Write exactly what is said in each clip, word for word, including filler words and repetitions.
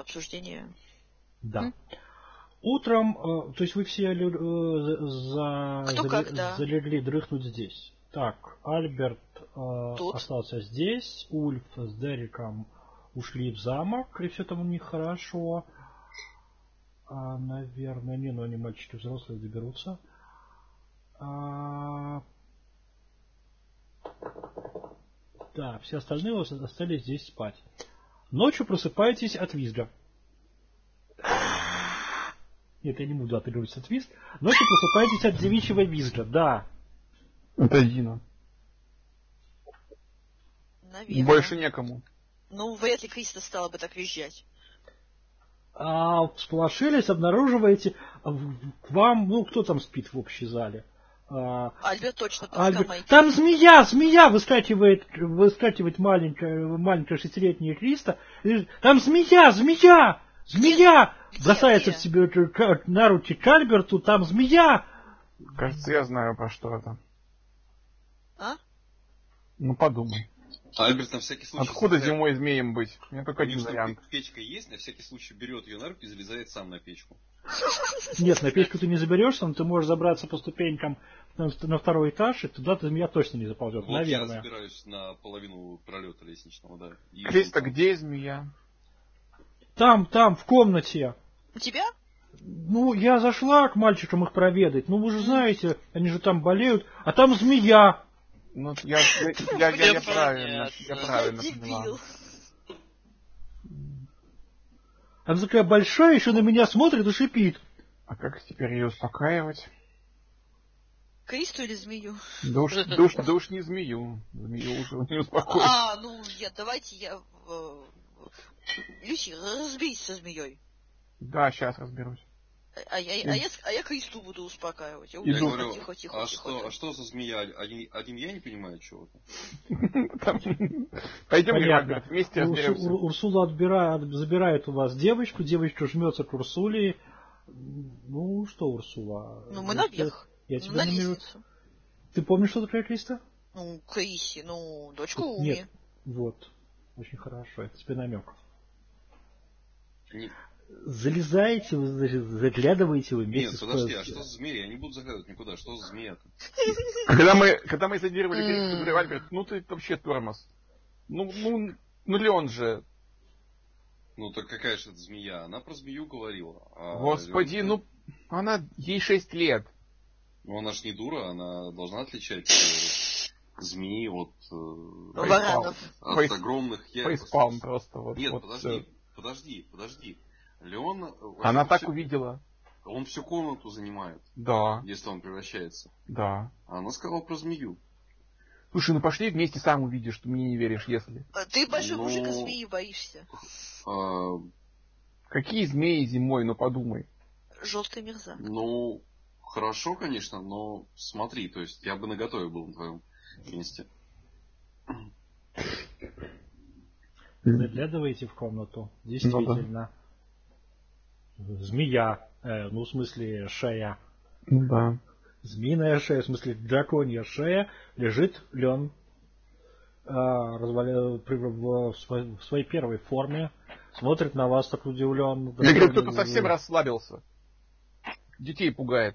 обсуждение. Да. М? Утром, э, то есть вы все лю- э, за, Кто зале- как, да. залегли дрыхнуть здесь. Так, Альберт э, Тут. остался здесь, Ульф с Дериком ушли в замок, и все там у них хорошо. А, наверное, не, но они мальчики взрослые доберутся. А, да, все остальные у вас остались здесь спать. Ночью просыпаетесь от визга. Нет, я не буду оперировать от визг. Ночью просыпаетесь от девичьего визга, да. Это Дина. Наверное. Больше некому. Ну, вряд ли Криста стала бы так визжать. А, всполошились, обнаруживаете, к вам, ну, кто там спит в общей зале? А, Альберт точно под Альберт. скамейкой. Там змея, змея выскакивает, выскакивает маленькая, маленькая шестилетняя Криста. И, там змея, змея, змея! Где? Бросается Где? в себе на руки к Альберту, там змея! Кажется, я знаю, про что это. А? Ну подумай. Альберт на всякий случай... Откуда залезает... зимой змеем быть? У меня только У один него, что вариант. печка есть, на всякий случай берет ее на руки и залезает сам на печку. Нет, на печку ты не заберешься, но ты можешь забраться по ступенькам на, на второй этаж, и туда змея точно не заползет, Вот наверное. я забираюсь на половину пролета лестничного, да. И Криста, там... где змея? Там, там, в комнате. У тебя? Ну, я зашла к мальчикам их проведать. Ну, вы же знаете, они же там болеют. А там змея. Ну, я, я, я, я, я Мне правильно, я понятно. правильно Дебил. поняла. Она такая большая, еще на меня смотрит и шипит. А как теперь ее успокаивать? Кристу или змею? Да уж, да уж, да уж не змею. Змею уже не успокоить. А, ну, я, давайте я... э, Люси, разберись со змеей. Да, сейчас разберусь. А я, а, я, а я Кристу буду успокаивать. Я Я Иду. говорю, тихо, тихо, а, тихо, что, тихо. а что за змея? Один, один я не понимаю чего-то. Пойдем, Понятно. Альберт, вместе Урсу- разберемся. Ур- Урсула отбирает, забирает у вас девочку, девочка жмется к Урсуле. Ну, что, Урсула? Ну, мы Я наверх. тебе- Я Ну, тебя на номерую. лестницу. Ты помнишь, что такое Криста? Ну, Криси, ну, дочка Уми. Нет. Вот. Очень хорошо. Это тебе намек. Не- Залезаете, вы, значит, заглядываете вы вместе Нет, с подожди, Костей. а что за змея? Я не буду заглядывать никуда. Что за змея-то? Когда мы, когда мы зондировали Кристу, говорю, Альберт, ну ты вообще тормоз. Ну, ну, ну Леон же. Ну так какая же это змея? Она про змею говорила. А Господи, Лёнка- ну она, ей шесть лет. Ну она ж не дура, она должна отличать э, змеи от, э, Варанов. от Фейс- огромных Фейспалм просто. Вот, Нет, вот подожди, всё. подожди, подожди. Леон... э, Она вообще так всю- увидела. Он всю комнату занимает, Да, если он превращается. да. А она сказала про змею. Слушай, ну пошли вместе, сам увидишь, что мне не веришь, если. А ты большой Ну- мужик, а змеи боишься. А, Какие змеи зимой, ну подумай. Желтый мерзак. ну, хорошо, конечно, но смотри, то есть я бы наготове был на твоем месте. Заглядываете в комнату. Действительно. Змея. Э, ну, в смысле, шея. Ну да. Змеиная шея, в смысле, драконья шея. Лежит Лен. Э, разваля- при- в, в своей, в своей первой форме. Смотрит на вас так удивленно. Я говорю, кто-то совсем расслабился. Детей пугает.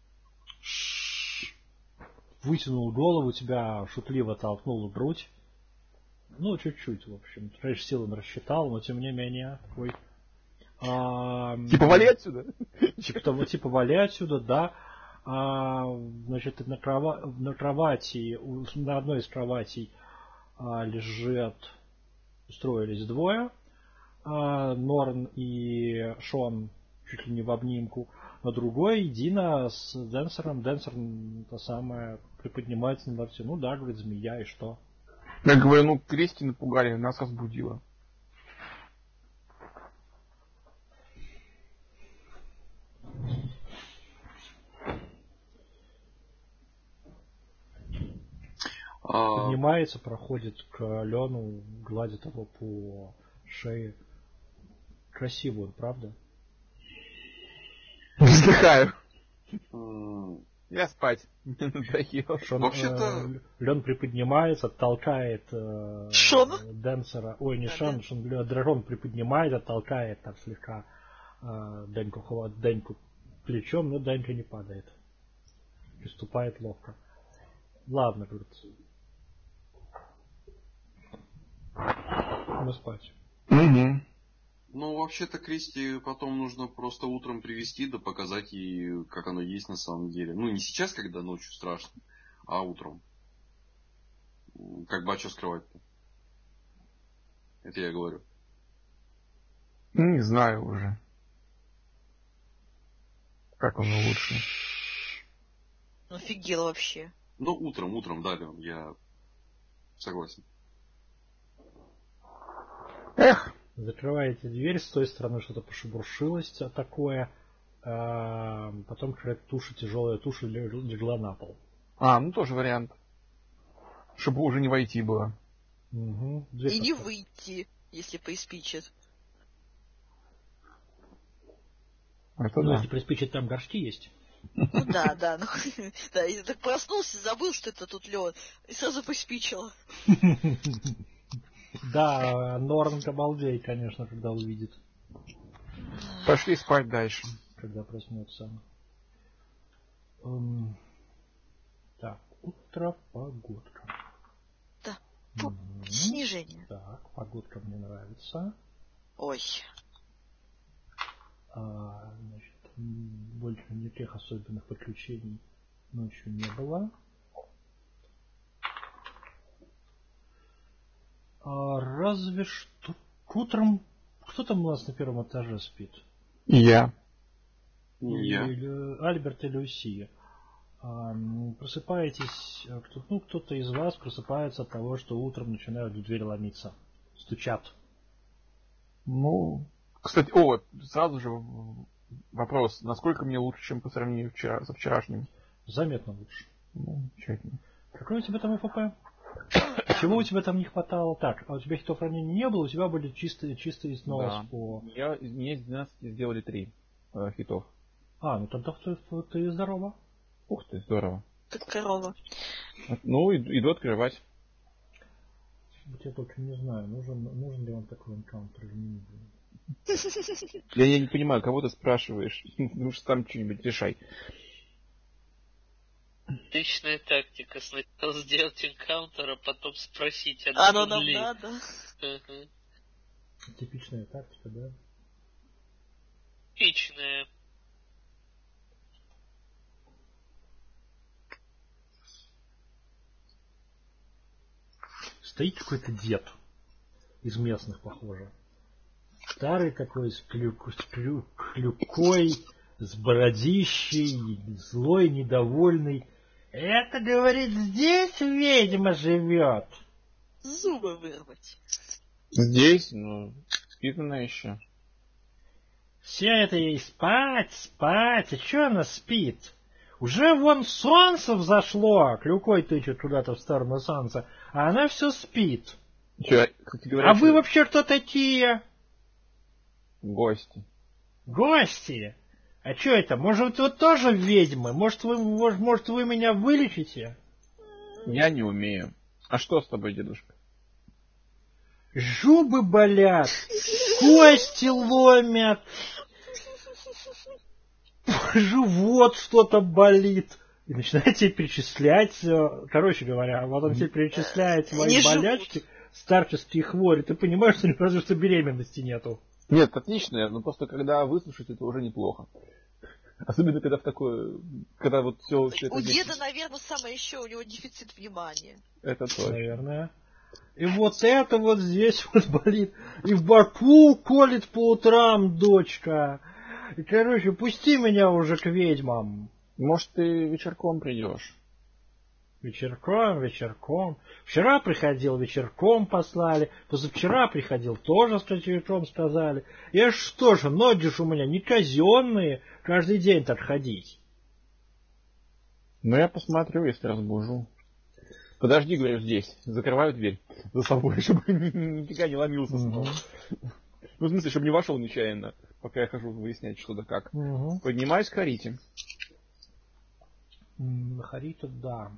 Вытянул голову, тебя шутливо толкнул в грудь. Ну, чуть-чуть, в общем. Конечно, силы он рассчитал, но тем не менее, такой... А, Типа вали отсюда. Типа того, типа вали отсюда, да. А, значит, на, крова... на кровати, у- на одной из кроватей а, лежит, устроились двое. А, Норн и Шон чуть ли не в обнимку. На другой Дина с Денсером. Денсер, то самое, приподнимается на все. Ну да, говорит, змея, и что? Я говорю, ну Кристи напугали, нас разбудила. А, Поднимается, проходит к Лену, гладит его по шее. Красивый он, правда? Вздыхаю. м, Я спать. Шон, Вообще-то- э, Лен приподнимается, толкает э, Шон? Денсера. Ой, не Да, Шон, да. Шон, Лё- Дракон приподнимает, оттолкает так слегка э, Деньку, хва- Деньку плечом, но Денька не падает. Приступает ловко. Ладно, говорит. Мы спать. Угу. Ну, вообще-то Кристи потом нужно просто утром привести, да показать ей, как оно есть на самом деле. Ну, не сейчас, когда ночью страшно, а утром. М, Как бы, а что скрывать-то? Это я говорю. Ну, не знаю уже. Как оно лучше. Ну, офигел вообще. Ну, утром, утром, да, Лен, я согласен. Эх. Закрываете дверь, с той стороны что-то пошебуршилось такое. А, потом какая-то туша, тяжелая туша легла на пол. А, ну тоже вариант. Чтобы уже не войти было. Угу. Дверь И не поставь. выйти, если приспичит. Это Ну, да. если приспичит, там горшки есть. Ну да, да, ну да, я так проснулся, забыл, что это тут лед, и сразу приспичило. Да, Норн обалдеет, конечно, когда увидит, Пошли спать дальше. когда проснется. Эм, Так, утро, погодка. Да, фу, Мгм. снижение. Так, погодка мне нравится. Ой, А, значит, м, больше никаких особенных приключений ночью не было. А, разве что к утром... Кто там у нас на первом этаже спит? И я. Не я. Или Альберт и Люсия. А, м, просыпаетесь, а, кто, ну, кто-то из вас просыпается от того, что утром начинают в дверь ломиться. Стучат. Ну, кстати, о, вот сразу же в- вопрос, насколько мне лучше, чем по сравнению вчера, со вчерашним? Заметно лучше. Ну, тщательно. Какой у тебя там ФП? Чего у тебя там не хватало? Так, а у тебя хитофранения не было, у тебя были чистые, чистые снос Да. по... Я, из меня из двенадцати сделали три э, хитов. А, ну тогда ты, ты здорово. Ух ты, здорово. как корова. Ну, и- иду открывать. Вот я только не знаю, нужен, нужен ли он такой энкаунтер или не нужен. Я, я не понимаю, кого ты спрашиваешь. Ну, уж сам что-нибудь решай. Отличная тактика. Сначала сделать энкаунтер, а потом спросить, а Оно нужен нам ли. надо. Ага. Типичная тактика, да? Типичная. Стоит какой-то дед. Из местных, похоже. Старый такой, с, клюк, с клю, клюкой, с бородищей, злой, недовольный. Это, говорит, здесь ведьма живет. Зубы вырвать. Здесь, ну, спит она еще. Все это ей спать, спать. А что она спит? Уже вон солнце взошло. Клюкой тычет куда-то в сторону солнца. А она все спит. Че, кстати говоря, А вы что- вообще кто такие? гости. Гости? А что это? Может, вы тоже ведьмы? Может, вы, может, может, вы меня вылечите? Я не умею. А что с тобой, дедушка? Зубы болят, кости ломят, живот что-то болит. И начинаете перечислять, э, короче говоря, вот он тебе перечисляет свои Не болячки, старческие хвори. Ты понимаешь, что разве что беременности нету. Нет, отлично, но просто когда выслушать, это уже неплохо. Особенно когда в такое, когда вот все, все это У здесь- деда, наверное, самое еще, у него дефицит внимания. это точно. Наверное. И вот это вот здесь вот болит. И в боку колет по утрам, дочка. И, короче, пусти меня уже к ведьмам. Может, ты вечерком придешь? Вечерком, вечерком. Вчера приходил, вечерком послали. Позавчера приходил, тоже с вечерком сказали. Я что же, ноги ж у меня не казенные, каждый день так ходить. Ну, я посмотрю, если разбужу. Подожди, говорю, здесь. Закрываю дверь за собой, чтобы нифига не ломился снова. Ну, в смысле, чтобы не вошел нечаянно, пока я хожу выяснять, что да как. Угу. Поднимаюсь к Харите. Харита, да.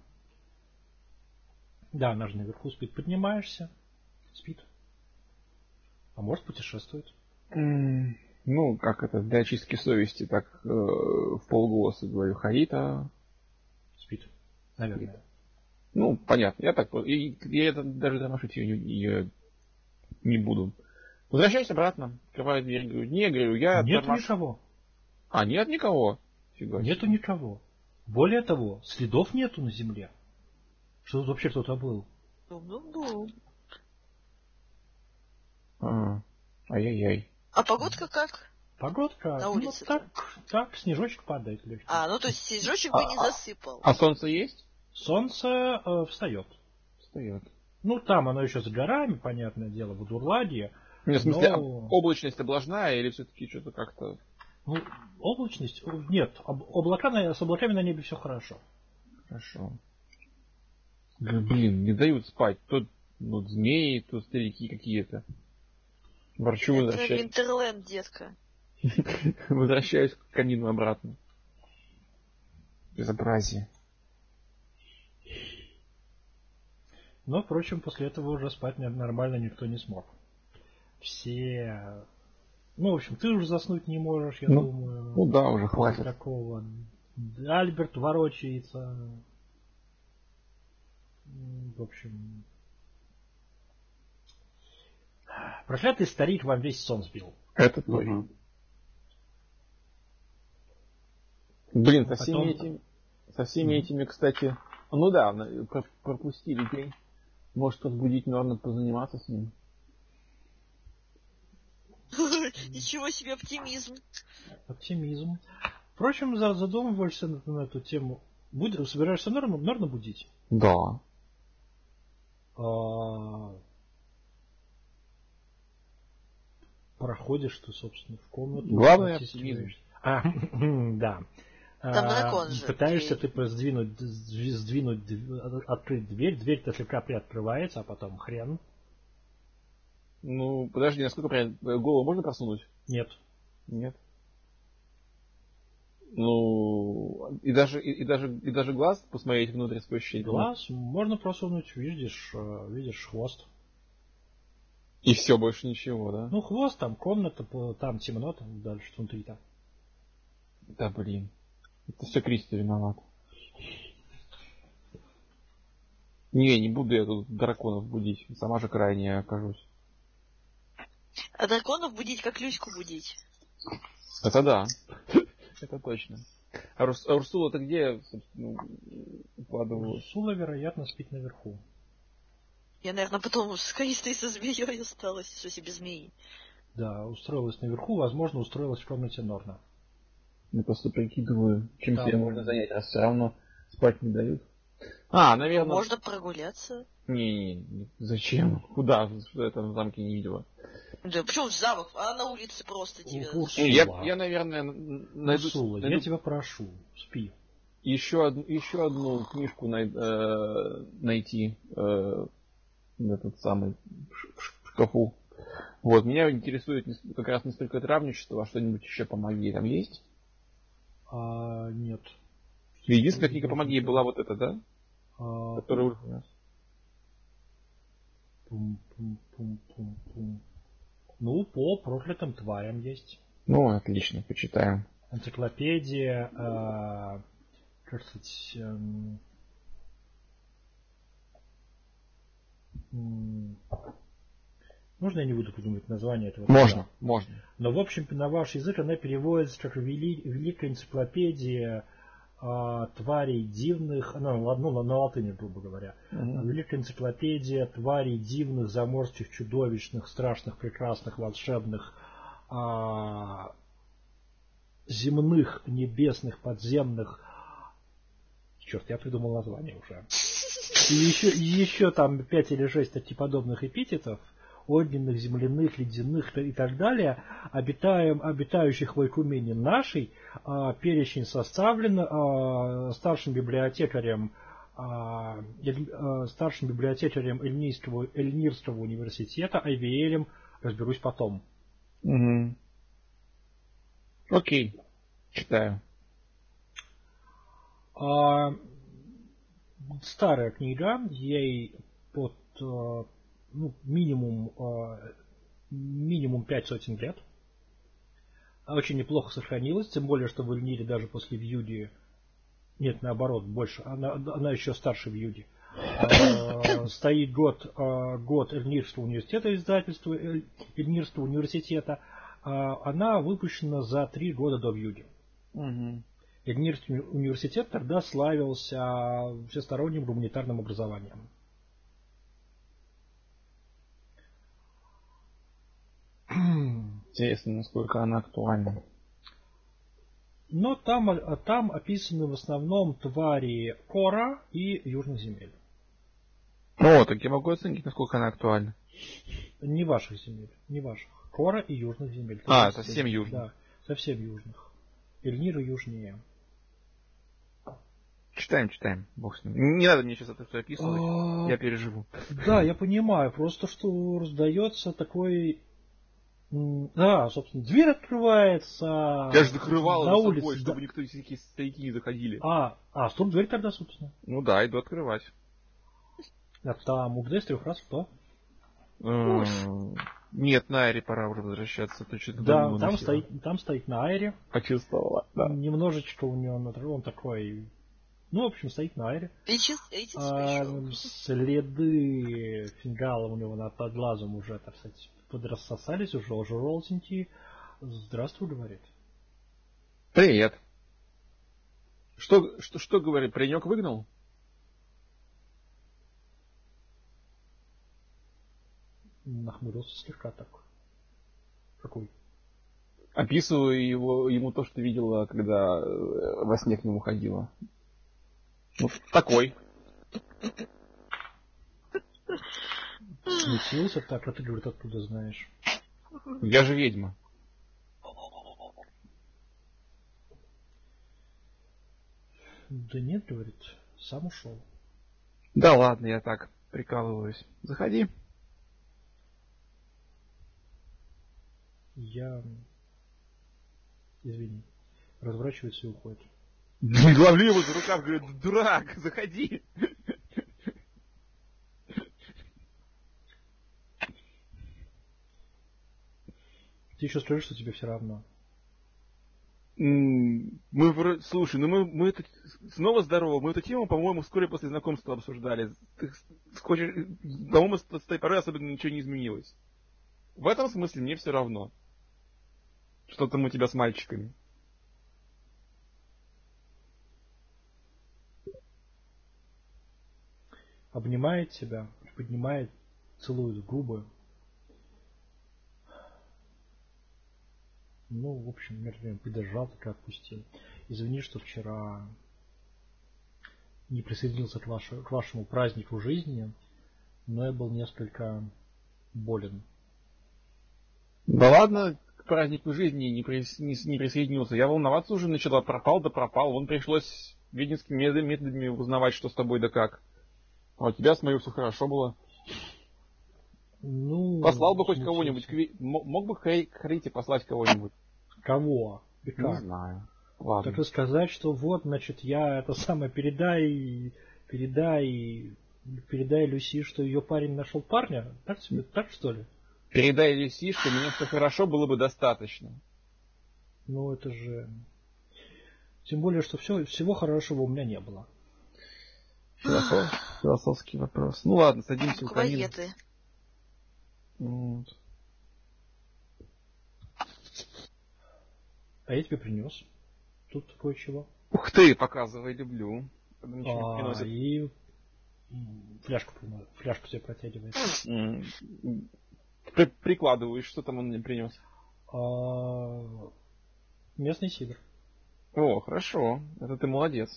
Да, она же наверху спит. Поднимаешься, спит. А может путешествует. Mm, ну, как это, для очистки совести, так э, в полголоса говорю. Харита спит, наверное. Спит. Ну, понятно. Я так, и, я это даже тормошить ее, ее не буду. Возвращаюсь обратно, открываю дверь, говорю, не, говорю, я... Нет тормош... никого. А, нет никого? Фига Нету себе. никого. Более того, следов нету на земле. Что тут вообще кто-то был. Ну-ну-ну. А, ай-яй-яй. А погодка как? Погодка, На ну улице-то? так, так, снежочек падает легкий. А, ну то есть снежочек А, бы не а, засыпал. А солнце есть? Солнце э, встает. Встает. Ну, там оно еще за горами, понятное дело, в Удурладье. Нет, в смысле, но... облачность облажная или все-таки что-то как-то... Ну, облачность? Нет, об, облака на, с облаками на небе все хорошо. Хорошо. Блин, не дают спать. То ну, змеи, то старики какие-то. Ворчу, Это возвращаюсь. Винтерленд, детка. Возвращаюсь к камину обратно. Безобразие. Но, впрочем, после этого уже спать нормально никто не смог. Все... Ну, в общем, ты уже заснуть не можешь, я ну, думаю. Ну да, уже хватит. Такого. Альберт ворочается. В общем... Проклятый старик вам весь сон сбил. Это точно. Угу. Блин, со всеми, Потом... этими, со всеми mm-hmm. этими, кстати... Ну да, пропустили день. Может, разбудить Норна, позаниматься с ним. Ничего себе оптимизм. Оптимизм. Впрочем, задумываешься на, на эту тему. Будь, собираешься Норна, Норна будить? Да. А... Проходишь ты, собственно, в комнату. Главное оптимизм. А, да. Там дракон же. Пытаешься ты сдвинуть, сдвинуть, открыть дверь. Дверь-то слегка приоткрывается, а потом хрен. Ну, подожди, насколько прям голову можно просунуть? Нет. Нет. Ну, и даже, и, и даже, и даже глаз посмотреть внутрь сквозь щель. Глаз можно просунуть, видишь, видишь хвост. И все, больше ничего, да? Ну, хвост, там комната, там темно, там дальше внутри-то. Да, блин. Это все Кристи виноват. Не, не буду я тут драконов будить. Сама же крайне окажусь. А драконов будить, как Люську будить. Это да. Это точно. А, Рус, а Урсула-то где, собственно, укладывалась? Урсула, вероятно, спит наверху. Я, наверное, потом с Кристой со змеей осталась, что себе змеи. Да, устроилась наверху, возможно, устроилась в комнате Норна. Я просто прикидываю, чем там... себе можно занять, раз все равно спать не дают. А, наверное... Можно прогуляться. Не-не-не, зачем? Куда? Что я там в замке не видела? Да почему в замок? А на улице просто тебе... Я, я, наверное, найду... Урсула, найду... я тебя прошу, спи. Еще, од... еще одну книжку най... э... найти э... этот самый в шкафу. Вот, меня интересует как раз не столько травничество, а что-нибудь еще по магии там есть? А, нет. Единственная книга по магии была вот эта, да? А... Которая у нас. Пум-пум-пум-пум-пум. Ну, по проклятым тварям есть. Ну, отлично, почитаем. Энциклопедия, э, как сказать, э, можно я не буду придумывать название этого? Можно, труда? можно. Но, в общем, на ваш язык она переводится как вели, Великая энциклопедия э, тварей дивных, ну, ну, на латыни, грубо говоря. Uh-huh. Великая энциклопедия тварей дивных, заморских, чудовищных, страшных, прекрасных, волшебных, э, земных, небесных, подземных. Черт, я придумал название уже. И еще, и еще там пять или шесть таких эпитетов, огненных, земляных, ледяных и так далее, обитаем, обитающих в Ойкумене нашей, а, перечень составлен а, старшим библиотекарем а, эль, а, старшим библиотекарем Эльнирского, Эльнирского университета Айвиэлем, разберусь потом. Угу. Окей, читаю. А, старая книга, ей под а, ну, минимум, а, минимум пять сотен лет. Очень неплохо сохранилась, тем более, что в Эльнире даже после Вьюди, нет, наоборот, больше, она, она еще старше Вьюди. А, стоит год, а, год Эльнирского университета, издательства Эльнирского университета. А, она выпущена за три года до Вьюди. Угу. Эльнирский университет тогда славился всесторонним гуманитарным образованием. Интересно, насколько она актуальна. Но там, там описаны в основном твари Кора и южных земель. О, так я могу оценить, насколько она актуальна. Не ваших земель, не ваших. Кора и южных земель. А, есть, совсем южных. Да, совсем южных. Эльнира южнее. Читаем, читаем. Бог с ним. Не надо мне сейчас это все описывать. А, Я переживу. Да, я понимаю. Просто что раздается такой... А, собственно, дверь открывается. Я же закрывал на за улице, собой, чтобы да. никто всякие старики не заходили. А, а, стоп, дверь тогда, собственно. Ну да, иду открывать. А там угдай с трех раз кто? М, Нет, на Айре пора уже возвращаться. То что-то Да, давно там носила. стоит, там стоит на Айре. Почувствовала, да. Немножечко у него он такой... Ну, в общем, стоит на Айре. А, следы фингала у него над под глазом уже, так сказать, подрассосались, уже уже желтенькие. Здравствуй, говорит. Привет. Что, что, что говорит, паренек выгнал? Нахмурился слегка так. Какой? Описываю его, ему то, что видела, когда э, во сне к нему ходила. Вот такой. Смутился так, а ты, говорит, откуда знаешь? Я же ведьма. Да нет, говорит, сам ушел. Да ладно, я так прикалываюсь. Заходи. Я... Извини. Разворачивается и уходит. Главли его за рукав, говорит, дурак, заходи. Ты еще скажи, что тебе все равно. Мы вроде... Слушай, ну мы, мы это... снова здорово. Мы эту тему, по-моему, вскоре после знакомства обсуждали. Ты хочешь... По-моему, с той поры особенно ничего не изменилось. В этом смысле мне все равно. Что там у тебя с мальчиками. Обнимает тебя, поднимает, целует в губы. Ну, в общем, например, подержал, так и отпустил. Извини, что вчера не присоединился к, вашему, к вашему празднику жизни, но я был несколько болен. Да ладно, к празднику жизни не, прис... не, не присоединился. Я волноваться уже начала, пропал да пропал. Вон пришлось ведьминскими методами узнавать, что с тобой да как. А у тебя, смотрю, все хорошо было. Ну, послал бы хоть кого-нибудь. Мог бы к Харите послать кого-нибудь? Кого? И как? Не знаю. Ладно. Так и сказать, что вот, значит, я это самое, передай, передай, передай Люси, что ее парень нашел парня? Так, себе, так что ли? Передай Люси, что мне все хорошо, было бы достаточно. Ну, это же... Тем более, что все, всего хорошего у меня не было. Философ, философский вопрос. Ну ладно, садимся у камина. Вот. А я тебе принес. Тут кое-чего. Ух ты, показывай, люблю. А, и фляжку, фляжку тебе протягивает. При, прикладываешь, что там он мне принес? А, местный сидр. О, хорошо. Это ты молодец.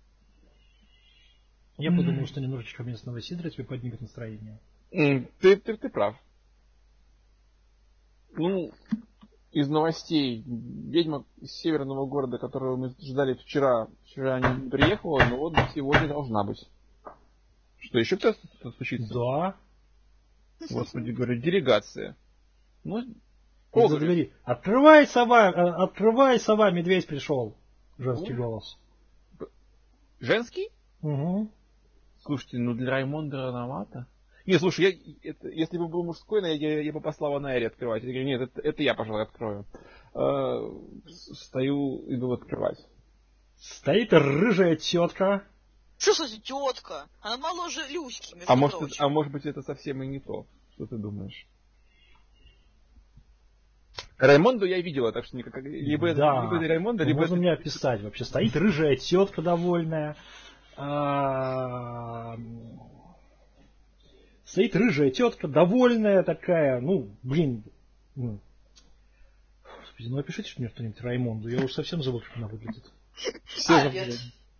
Я подумал, что немножечко местного сидра тебе поднимет настроение. Ты, ты, ты прав. Ну, из новостей. Ведьма из северного города, которую мы ждали вчера, вчера не приехала, но вот сегодня должна быть. Что, еще кто-то случится? Да. Господи, говорю, делегация. Ну, за двери. Открывай, сова, открывай, сова, медведь пришел. Женский голос. Женский? Угу. Слушайте, ну для Раймонда рановато. Не, слушай, я, это, если бы был мужской, я, я, я бы послал Найре открывать. Я говорю, нет, это, это я, пожалуй, открою. Э, стою, иду открывать. Стоит рыжая тетка. Что, кстати, тетка? Она моложе Люськи, между А может, прочим. это, а может быть, это совсем и не то. Что ты думаешь? Раймонду я видела, так что никак, либо, Да. это, либо это Раймонда, либо Можно это... мне описать вообще. Стоит рыжая тетка довольная. А... Стоит рыжая тетка, довольная такая. Ну, блин. Ну, Господи, ну опишите мне что-нибудь Раймонду. Я уже совсем забыл, как она выглядит. Все А, же- нет.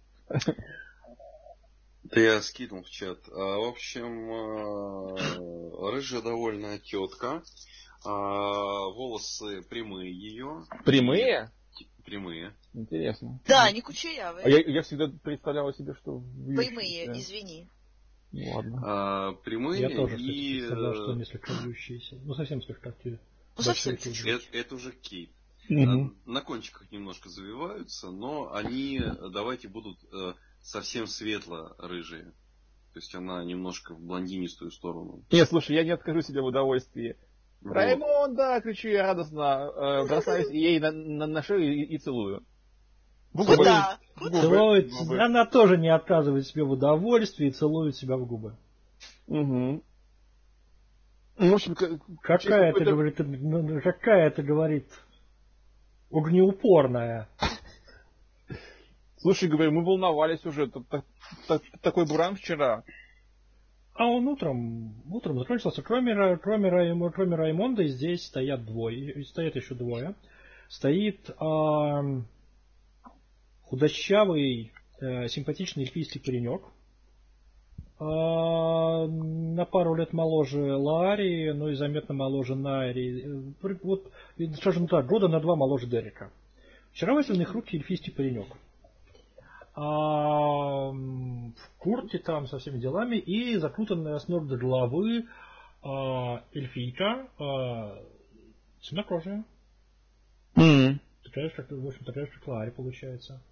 Да я скинул в чат. А, в общем, а, рыжая довольная тетка. А, волосы прямые ее. Прямые? Прямые. Интересно. Да, не А кучерявые. я, я всегда представляла себе, что... вьющиеся. Прямые, извини. Ну ладно. А, прямые Я тоже, кстати, и... представлял, что несколько вьющиеся. Ну, совсем слегка. Ну, большие совсем кудри. чуть-чуть. Это, это уже Кейт. Мгм. А, На кончиках немножко завиваются, но они, давайте, будут э, совсем светло-рыжие. То есть она немножко в блондинистую сторону. Нет, слушай, я не откажу себе в удовольствии. Вот. Раймонда, кричу я радостно, э, бросаюсь ей на, на, на шею и, и целую. В губы. Куда? В Куда? губы. Целует, В губы. она тоже не отказывает себе в удовольствии и целует себя в губы. Мгм. Ну, в общем, как- Какая через это, какое-то- говорит, ну, какая это, говорит, огнеупорная. Слушай, говорю, мы волновались уже. Тут так- так- такой буран вчера. А он утром, утром закончился. Кроме, Ра- кроме, Рай- кроме Раймонда здесь стоят двое, и стоят еще двое. Стоит ам, худощавый, э, симпатичный эльфийский паренек. А, на пару лет моложе Ларри, ну и заметно моложе Найри. Э, при- Вот, и, скажем так, года на два моложе Дерека. Очаровательный хрупкий эльфийский паренек. А, м, в куртке там со всеми делами и закутанная с ног до головы а, эльфийка, а, темнокожая. Мгм. Такая же, как, в общем, такая же, как Ларри, получается.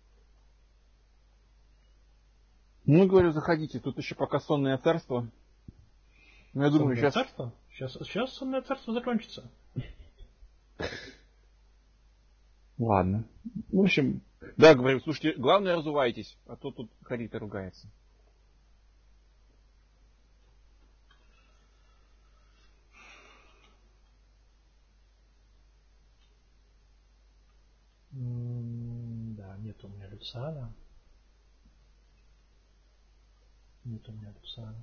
Ну, говорю, заходите. Тут еще пока сонное царство. Ну, я думаю, Сонное сейчас... царство? Сейчас, сейчас сонное царство закончится. Ладно. В общем, да, говорю, слушайте, главное разувайтесь, а то тут Харита ругается. М, Да, нет у меня Люциана. Нет у меня Люциана.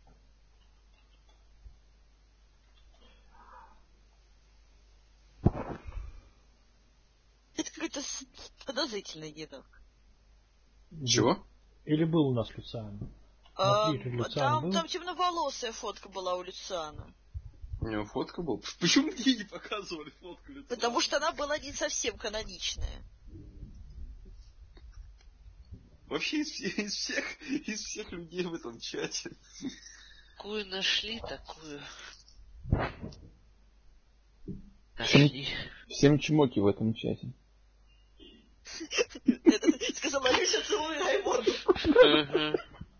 Это какой-то с- подозрительный дедок. Чего? Или был у нас Люциан? А, Смотри, Люциан там, был? там темноволосая фотка была у Люциана. У него фотка была? Почему мне не показывали фотку лица? Потому что она была не совсем каноничная. Вообще из, всех- из всех из всех людей в этом чате. Какую нашли, такую. Нашли. Всем чмоки в этом чате. Это сказала Люся, целуй Раймонду. Ага.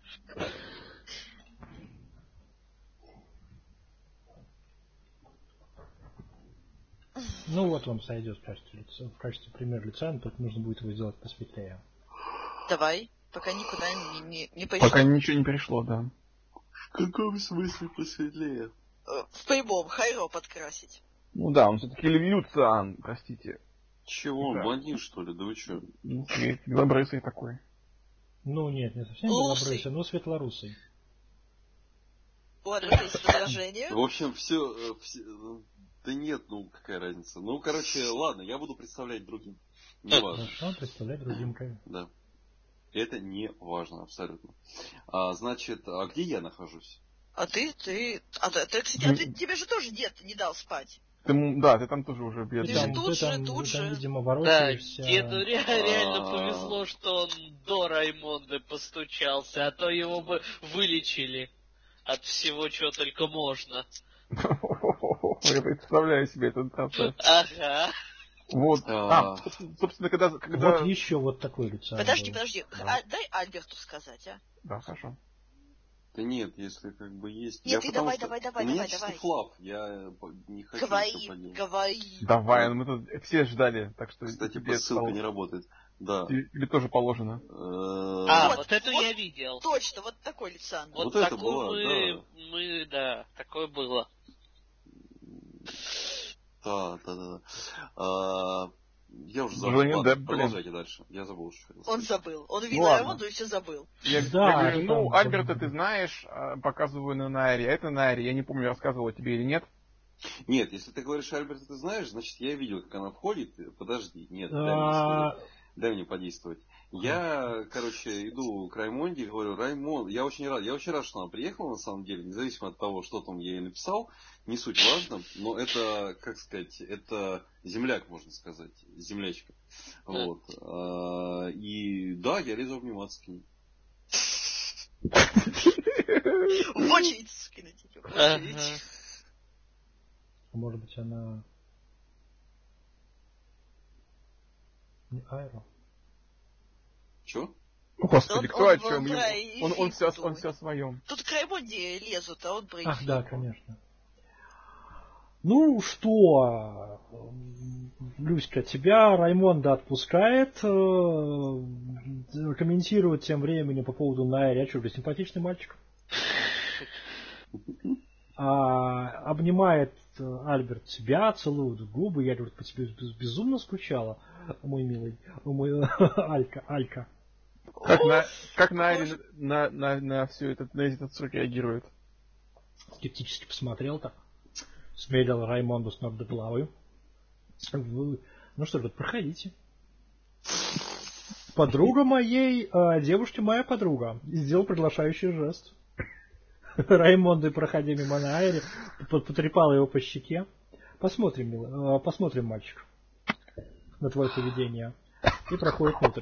Ну вот он сойдет в качестве, лица- в качестве примера Люциана, только нужно будет его сделать посветлее. Давай, пока никуда не, не, не Пока пришло. ничего не пришло, да. В каком смысле посветлее? Э, В прямом Хайро подкрасить. Ну да, он все-таки Люциан, простите. Чего, он Да. блондин, что ли? Да вы что? Ну, светлый, белобрысый такой. Ну нет, не совсем Лысый. белобрысый, но светлорусый. Ладно, есть возражение. В общем, все, да нет, ну какая разница. Ну, короче, ладно, я буду представлять другим. Не важно. Хорошо, представлять другим как. Да. Это не важно абсолютно. А, значит, а где я нахожусь? А ты, ты... А ты, ты, кстати, а ты, тебе же тоже дед не дал спать. Ты, м- да, ты там тоже уже Ты Ты бедный. же там, тут ты же, там, тут ты там, же. видимо, Да, ворочаешься. деду ре- реально А. повезло, что он до Раймонды постучался, а то его бы вылечили от всего, чего только можно. Я представляю себе этот процесс. Ага. Вот. А. А, собственно, когда... когда... Вот еще вот такой Люциан Подожди, был. подожди. Да. А, дай Альберту сказать, а? Да, хорошо. Да нет, если как бы есть... Нет, я ты потому давай, что давай, давай, у меня давай, чисто давай. флаг, я не хочу Говори, ничего поделать. говори. Давай, мы тут все ждали, так что... Кстати, тебе ссылка стало- не работает. Да. Тебе- Или тоже положено? Э, А, Вот, вот эту вот я видел. Точно, вот такой Люциан. Вот, Вот это такую было, мы, мы, да, такое было. Да, да, да. А, я уже забыл. Женя, Ладно, да, блин. продолжайте дальше. Я забыл, что хотел Он сказать. забыл. Он Ну видел ладно. Раймонду и все забыл. Я, Да, я говорю, это ну, там Альберта забыл. ты знаешь, а, показываю на Найре, а это Найре, я не помню, рассказывала тебе или нет. Нет, если ты говоришь, Альберт, ты знаешь, значит, я видел, как она входит. Подожди, нет, дай мне, А, дай мне подействовать. Я, короче, иду к Раймонде и говорю, Раймонд, я очень рад, я очень рад, что она приехала, на самом деле, независимо от того, что там я ей написал, не суть важно, но это, как сказать, это земляк, можно сказать, землячка. Да. Вот. А, и да, я лезу обниматься к ней. В очередь, сукина типа, в очередь. Ага. может быть, она... Не Айро? Чё? Господи, Он- кто он о чем? про Ему- Он, он, Эфику все, он думает. все о своем. Тут к Раймонде лезут, а он про Ах, да, Эфику. конечно. Ну что, Люська, тебя Раймонда отпускает, э, комментирует тем временем по поводу Найри, а что, говорит, симпатичный мальчик. А, обнимает э, Альберт тебя, целует в губы, я, говорит, по тебе без- безумно скучала, мой милый, мой Алька, Алька. Как на, как Найре на, на, на все это, на этот срок реагирует? Скептически посмотрел так, смерил Раймонду с ног до головы. Вы- Ну что ж, вот проходите. Подруга моей, э, девушки моя подруга. И сделал приглашающий жест. Раймонда, проходя мимо Найри, потрепала его по щеке. Посмотрим, милый, э, посмотрим, мальчик, на твое поведение. И проходит внутрь.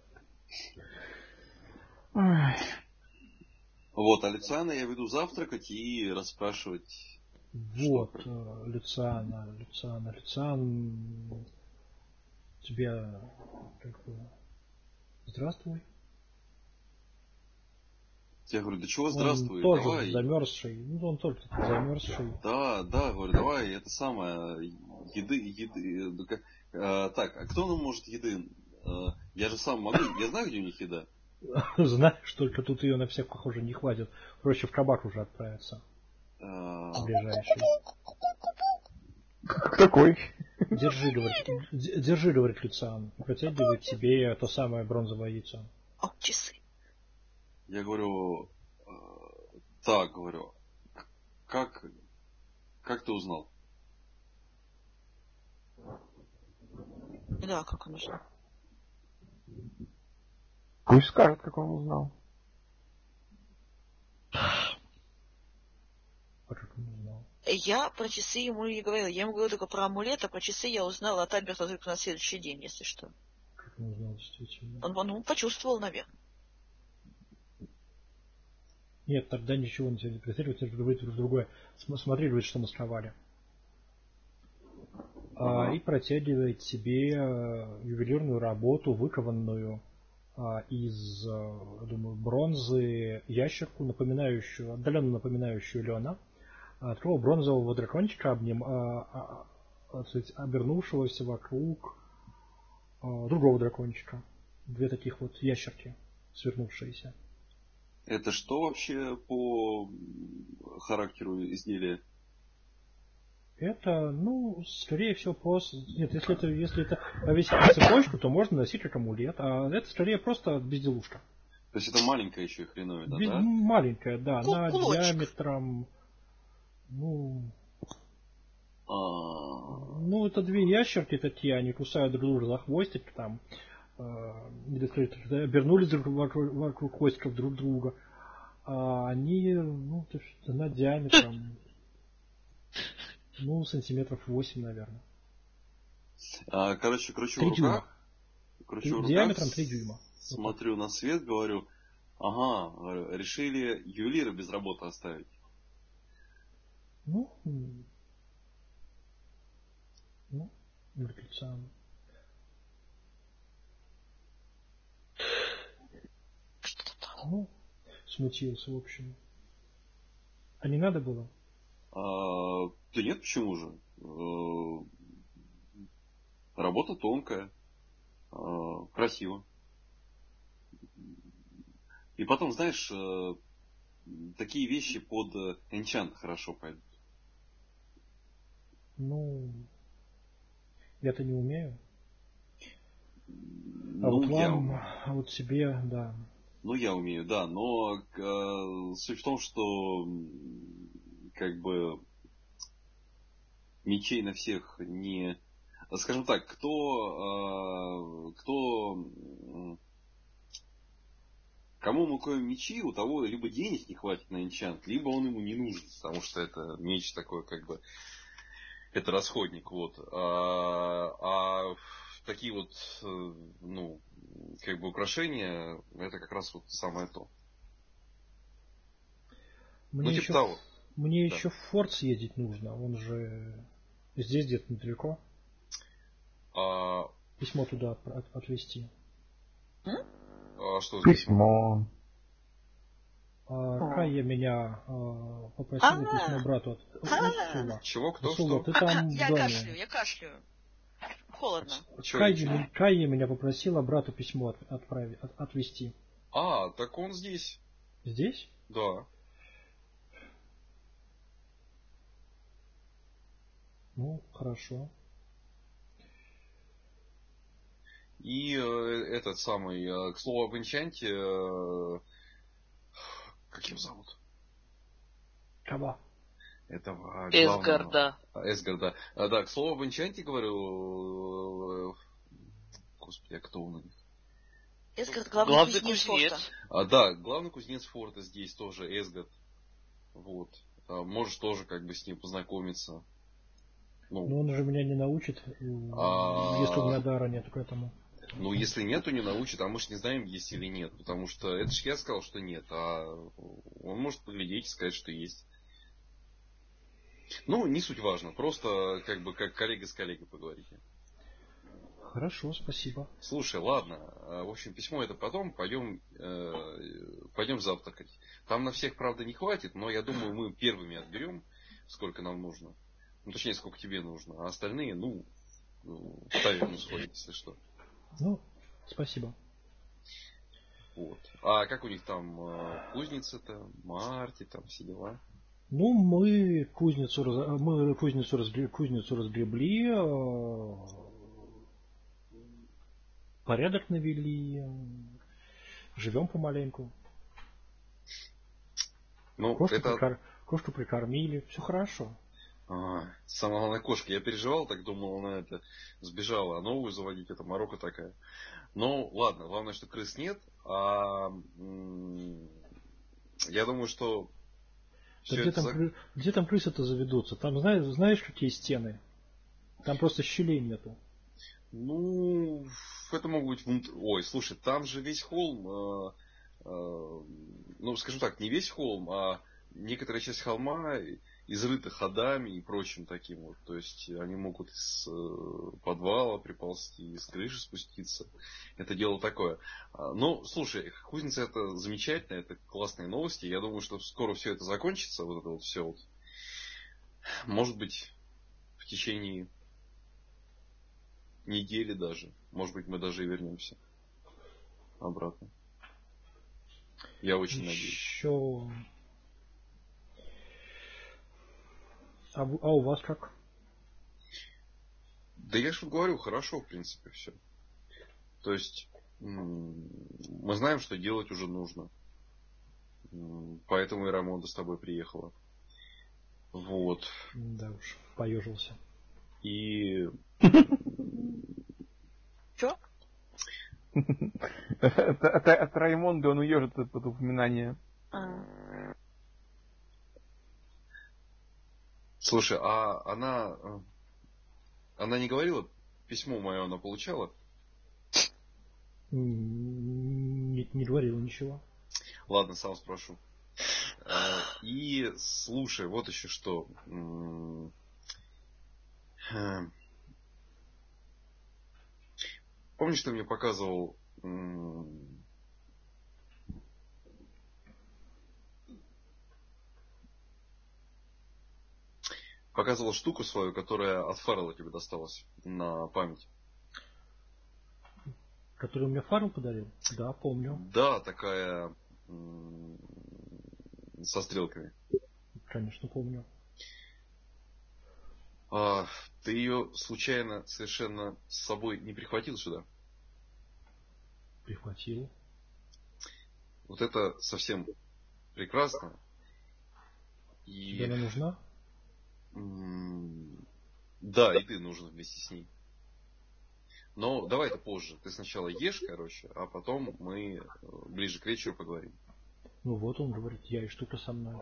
Ой. Вот, а Люциана я веду завтракать и расспрашивать. Вот, э, Люциана, Люциана, Люциан, тебе как бы здравствуй. Я говорю, да чего Он здравствуй, тоже давай. замерзший, ну он только замерзший. Да, да, говорю, давай, это самое, еды, еды, ну, как- а, так, а кто нам может еды? А, я же сам могу, я знаю, где у них еда. Знаешь, только тут ее на всех, похоже, не хватит. Проще в кабак уже отправиться. А, Ближайший. Какой? Держи, говорит, д- держи, говорит Люциан. Протягивает тебе то самое бронзовое яйцо. О, часы. я говорю, а, так, говорю, как, как ты узнал? Да, как он узнал. Пусть скажет, как он узнал. А как он узнал? Я про часы ему не говорила. Я ему говорила только про амулет, а про часы я узнала от Альберта только на следующий день, если что. Как он узнал действительно? Он, он почувствовал, наверное. Нет, тогда ничего не тебе прицеливать, говорит друг другое. См- Смотри, говорит, что маскировали. А, и протягивает тебе э, ювелирную работу, выкованную а, из, э, думаю, бронзы ящерку, напоминающую, отдаленно напоминающую Лена, а, такого бронзового дракончика, обним, а, а, а, сказать, обернувшегося вокруг а, другого дракончика. Две таких вот ящерки, свернувшиеся. Это что вообще по характеру изделия? Это, ну, скорее всего, просто... Нет, если это, если это повесить на цепочку, то можно носить как амулет, а это скорее просто безделушка. То есть это маленькая еще хреновина, Без- да? Маленькая, да, Ку- она кулочек. диаметром... Ну, А, ну, это две ящерки такие, они кусают друг друга за хвостик, там, э, или сказать, когда обернулись друг вокруг, вокруг хвостиков друг друга. А они, ну, то есть она диаметром, ну, сантиметров восемь, наверное. а, короче, кручу в Три дюйма. руках. Кручу в руках. Диаметром три дюйма. Смотрю на свет, говорю, ага, говорю, решили ювелира без работы оставить. Ну, м, ну, Мертвецам. Что там? Ну, смутился, в общем. А не надо было? А, да нет, почему же? Работа тонкая, красиво. И потом, знаешь, такие вещи под энчант хорошо пойдут. Ну, я-то не умею. Ну, А вот я вам, умею. а вот себе, да. Ну, я умею, да, но э, суть в том, что как бы мечей на всех не... Скажем так, кто... Э, кто... Кому мы кроем мечи, у того либо денег не хватит на энчант, либо он ему не нужен, потому что это меч такой, как бы, это расходник, вот. А, а такие вот, ну, как бы украшения, это как раз вот самое то. Мне Ну, типа еще, того. мне Да. еще в форт съездить нужно, он же здесь где-то недалеко. А, Письмо туда от- от- отвезти. а что здесь? Письмо. А, Кая меня а, попросила письмо брату от Усула. Чего, кто, Усула, что? ты там в Я доме. кашляю, я кашляю. Холодно. Чё, Кая, чё? ме- Кая меня попросила брату письмо от- отправить, от- отвезти. А, так он здесь. Здесь? Да. Ну, хорошо. И э, этот самый, э, к слову об энчанте, э, как его зовут? Кого? Этого главного... Эсгарда. А, Эсгарда. А, да, к слову об энчанте говорю... э, Господи, а кто он у них? Эсгард, главный, Главный кузнец кузнец. форта. А, да, главный кузнец форта здесь тоже, Эсгард. Вот. А, можешь тоже как бы с ним познакомиться. Ну, Ну, он же меня не научит, А. если у меня дара нет к этому. ну, если нет, то не научит, а мы ж не знаем, есть или нет. Потому что это ж я сказал, что нет, а он может поглядеть и сказать, что есть. Ну, не суть важно, просто как бы как коллега с коллегой поговорите. Хорошо, спасибо. Слушай, ладно, в общем, письмо это потом, пойдем, э, пойдем завтракать. Там на всех, правда, не хватит, но я думаю, мы первыми отберем, сколько нам нужно. Ну, точнее, сколько тебе нужно. А остальные, ну, в таверну сходить, если что. Ну, спасибо. Вот. А как у них там э, кузница-то, Марти, там все дела? Ну, мы кузницу, раз- мы кузницу, разгре- кузницу разгребли, э, порядок навели, живем помаленьку. Ну, Кошку, это... прикор- кошку прикормили, все хорошо. А, самая главная кошка. Я переживал, так думал, она это сбежала, а новую заводить, это морока такая. Ну, ладно, главное, что крыс нет. А м- я думаю, что Да все где это там, зак- кры- где там крысы-то заведутся? Там знаешь, знаешь, какие стены? Там просто щелей нету. Ну, это могут быть... внут- Ой, слушай, там же весь холм... э, э, ну, скажем так, не весь холм, а некоторая часть холма изрыта ходами и прочим таким вот. То есть они могут из э, подвала приползти, из крыши спуститься. Это дело такое. А, Ну, слушай, кузница это замечательно, это классные новости. Я думаю, что скоро все это закончится, вот это вот все вот. Может быть, в течение недели даже. Может быть, мы даже и вернемся обратно. Я очень надеюсь. Еще... А, в- а у вас как? Да я же говорю, хорошо, в принципе, все. То есть, м, мы знаем, что делать уже нужно. М, Поэтому и Рамонда с тобой приехала. Вот. Да уж, поежился. И... Чё? От от Раймонда он уежится под упоминание. А. Слушай, а она... э, Она не говорила, письмо мое она получала? М, Нет, не говорил ничего. Ладно, сам спрошу. А, И слушай, вот еще что. М, э, Помнишь, ты мне показывал м- показывал штуку свою, которая от Фаррелла тебе досталась на память? Которую мне Фаррелл подарил? Да, помню. Да, такая м- со стрелками. Конечно, помню. А, ты ее случайно совершенно с собой не прихватил сюда? Прихватил. Вот это совсем прекрасно. И... Тебе она нужна? м- Да, и ты нужен вместе с ней. Но давай это позже. Ты сначала ешь, короче, а потом мы ближе к вечеру поговорим. Ну вот он говорит, я и штука со мной.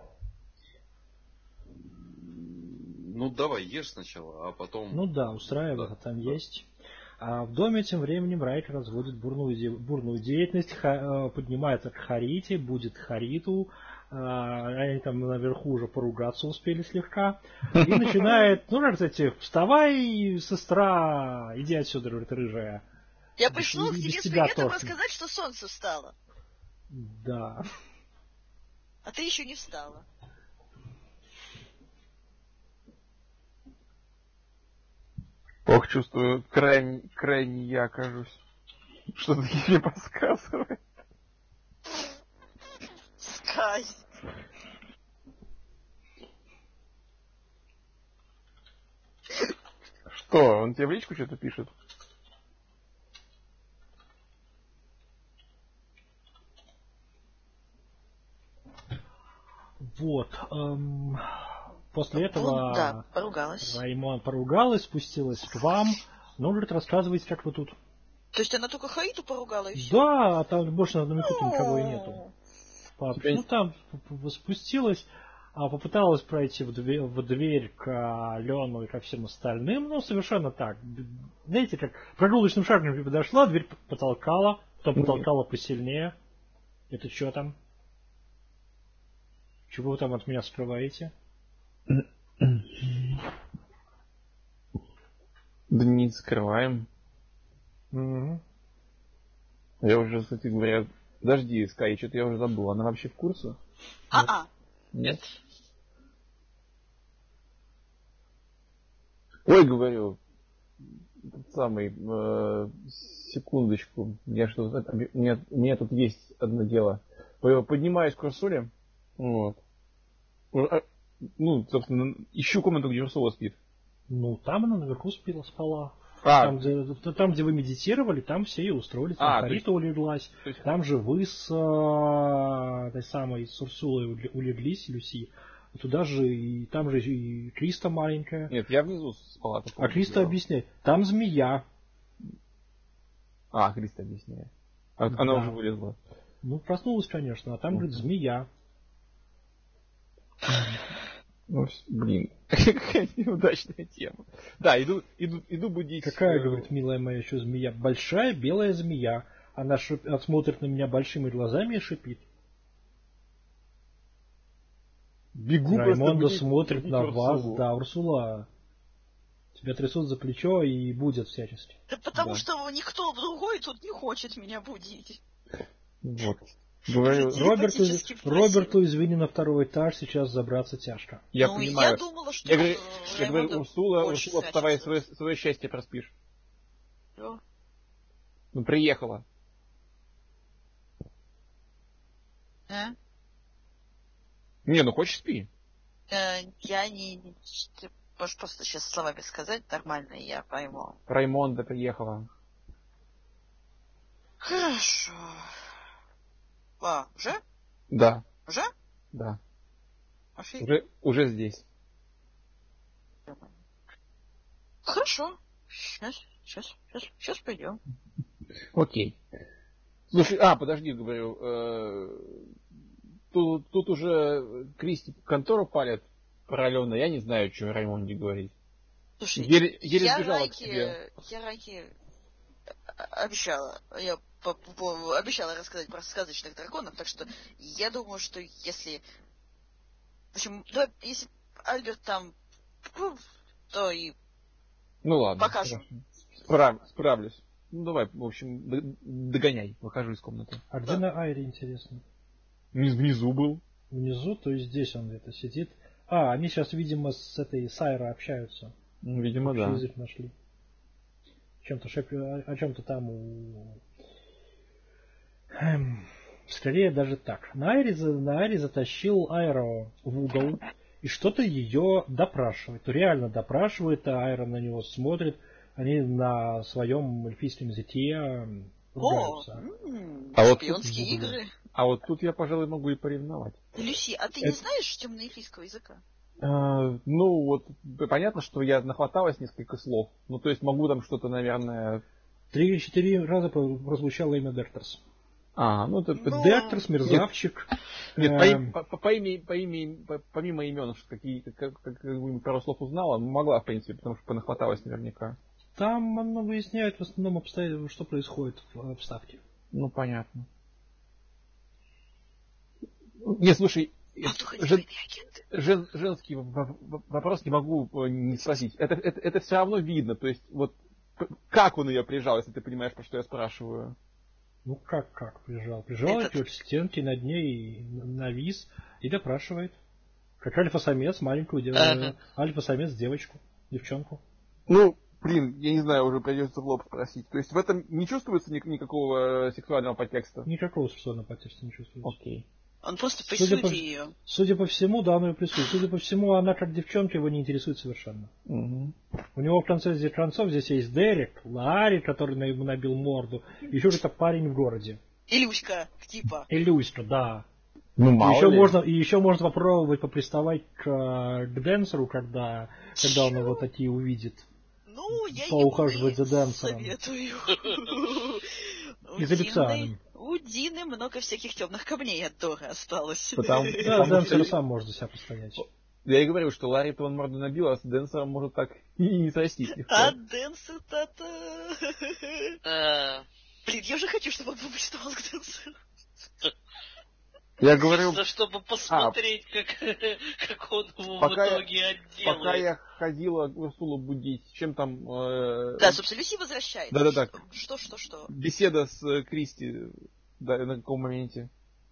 Ну давай ешь сначала, а потом... Ну да, устраивает, Да, а там да. есть. А в доме тем временем Райк разводит бурную, де- бурную деятельность, ха- э, поднимается к Харите, будет Хариту. А, они там наверху уже поругаться успели слегка. И начинает, ну, как сказать, вставай, сестра, иди отсюда, говорит, рыжая. Я И пришла к без тебе с тебя приветом тоже. рассказать, что солнце встало. Да. А ты еще не встала. Ох, чувствую, крайне, крайне я окажусь. Что-то мне подсказывает. Скай. Что, он тебе в личку что-то пишет? Вот. эм, После Ну, этого да, поругалась. Раймон поругалась, спустилась к вам. Ну, говорит, рассказывайте, как вы тут. То есть она только Хариту поругала и все? Да, а там больше на намеку-то никого и нету. Пап, Тебя- ну там спустилась, а попыталась пройти в дверь, в дверь к Лену и ко всем остальным, ну совершенно так. Знаете, как прогулочным шагом подошла, дверь потолкала, потом потолкала посильнее. Это что там? Чего вы там от меня скрываете? Да не скрываем. Угу. Я уже, кстати говоря... Подожди, Скай, что-то я уже забыл. Она вообще в курсе? А-а. Нет. Ой, говорю, тот самый, э, секундочку, я что, у меня, у меня тут есть одно дело. Поднимаюсь к Урсуле, вот. Ну, собственно, ищу комнату, где Урсула спит. Ну, там она наверху спила, спала. А, Там, где, там, где вы медитировали, там все и устроились. Там А, Харита есть- улеглась. то есть- Там же вы с э, этой самой с Урсулой уле- улеглись, Люси. Туда же и там же и Криста маленькая. Нет, я внизу спала. А Криста объясняет. Там змея. А, Криста объясняет. А, Да. Она уже вылезла. Ну, проснулась, конечно, а там, говорит, змея. Ну, вс- блин, какая неудачная тема. Да, иду, иду, иду будить. Какая, э, говорит, милая моя еще змея? Большая белая змея. Она шип... смотрит на меня большими глазами и шипит. Бегу просто Раймондо будить- смотрит будить на вас. Урсулу. Да, Урсула. Тебя трясут за плечо и будят всячески. Да потому Да. что никто другой тут не хочет меня будить. Вот. Говорю, Иди. Роберту, Телепатически просил. Роберту, извини, на второй этаж сейчас забраться тяжко. я ну, понимаю. я думала, что Я говорю, э, я говорю, Раймонда Урсула, больше Урсула, вставай, значит. свое, свое счастье проспишь. Что? Ну, приехала. А? Не, ну хочешь спи. Э, я не... не- Ты можешь просто сейчас словами сказать нормально, и я пойму. Раймонда приехала. Хорошо. А, уже? Да, Уже? да. Офигеть. Уже, уже здесь. Хорошо. Сейчас, сейчас, сейчас, сейчас пойдем. Окей. Слушай, а, подожди, говорю, э, тут, тут уже Кристи контору палят параллельно, я не знаю, что Раймонде говорить. Слушай, Еле- еле я сбежала к Райке, тебе. я Райке обещала, я по- по- обещала рассказать про сказочных драконов, так что я думаю, что если, в общем, давай, если Альберт там, ну, то и Ну ладно. покажем. хорошо. Справ- справлюсь. Ну давай, в общем, д- догоняй, выхожу из комнаты. А где на Айре, интересно? Вниз- Внизу был. Внизу, то есть здесь он где-то сидит. А, они сейчас, видимо, с этой Сайрой общаются. Ну, видимо, Общий да. язык нашли. Чем-то шеп... о, о чем-то там у... Эм, скорее даже так. На Айре, за- на Айре затащил Айро в угол и что-то ее допрашивает. Реально допрашивает, а Айра на него смотрит. Они на своем эльфийском языке О, ругаются. м, А вот тут шпионские буду. игры. А вот тут я, пожалуй, могу и поревновать. Люси, а ты Это- не знаешь темноэльфийского языка? А, ну, вот понятно, что я нахваталось несколько слов. Ну, то есть могу там что-то, наверное... Три или четыре раза про- прозвучало имя Декторс. А, ну это... Ну, Декторс, мерзавчик. Нет, по, Эм, им- по, по, по имени, по имени, по- помимо имен, что какие-то, как, как, как пару слов узнала, могла, в принципе, потому что понахваталась наверняка. Там оно выясняет в основном обстоятельства, что происходит в обставке. Ну, понятно. Не, слушай, А вдруг они жен- двойные агенты? жен- женский в- в- вопрос не могу э, не спросить. Это, это, это все равно видно. То есть, вот п- как он ее прижал, если ты понимаешь, про что я спрашиваю. Ну как, как прижал? Прижал Этот- ее к стенке, над ней навис и допрашивает. Как альфа-самец, маленькую девочку. Ага. Альфа-самец девочку, девчонку. Ну, блин, я не знаю, уже придется в лоб спросить. То есть в этом не чувствуется ни- никакого э, сексуального подтекста? Никакого сексуального подтекста не чувствуется. Окей. Он просто Судя прессует по- ее. Судя по всему, да, оно и присутствует. Судя по всему, она как девчонка его не интересует совершенно. Мгм. У него в конце здесь концов здесь есть Дерек, Ларри, который на ему набил морду, и еще какой-то парень в городе. И Люська, типа. И Люська, да. Ну, И мало еще, ли. можно, и еще можно попробовать поприставать к, э, к Денсеру, когда, когда он его такие увидит. Ну, я Поухаживать ему за Денсером. советую. И У за Дины- Люцианом. У Дины много всяких темных камней от Дора осталось. Потому- Да, Потому Денсер что- сам может за себя постоять. Я и говорю, что Ларри-то он морду набил, а с Денсером может так и не срастись легко. А Денсер-то-то... А, Блин, я уже хочу, чтобы он приставал к Денсеру. Я говорю, чисто чтобы посмотреть, как, как он его Пока в я- итоге отделает. пока я ходила Урсулу будить, чем там... э, Да, собственно, Люси возвращается. Да-да-да. Что, что, что? беседа с э, Кристи, да, на каком моменте?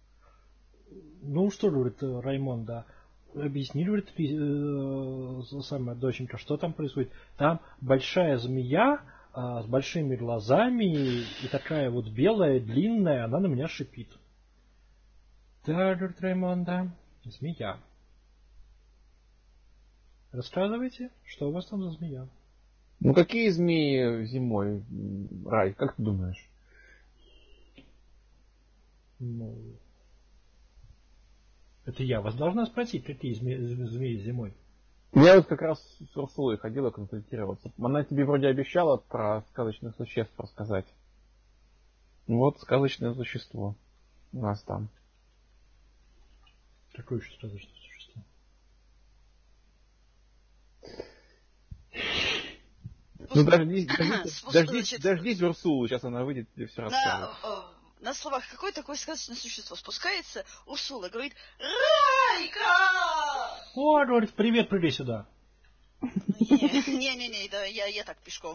Ну что, говорит э, Раймон, да. Объясни, говорит, пи- э, самая доченька, что там происходит. Там большая змея а, с большими глазами и такая вот белая, длинная, она на меня шипит. Да, говорит Раймон, да. Змея. Рассказывайте, что у вас там за змея? Ну какие змеи зимой, м, Рай, как ты думаешь? Ну, это я вас должна спросить, какие зме- зме- змеи зимой. Я вот как раз с Урсулой ходила консультироваться. Она тебе вроде обещала про сказочных существ рассказать. Ну вот сказочное существо у нас там. Какое еще сказочное существо? Ну дождись, дождись, Слушай, дождись, значит, дождись Урсулу, сейчас она выйдет и все На, расскажет. э, на словах, какое такое сказочное существо спускается, Урсула говорит «Райка!» О, говорит, привет, прыгай сюда. Не-не-не, да, я, я так пешком.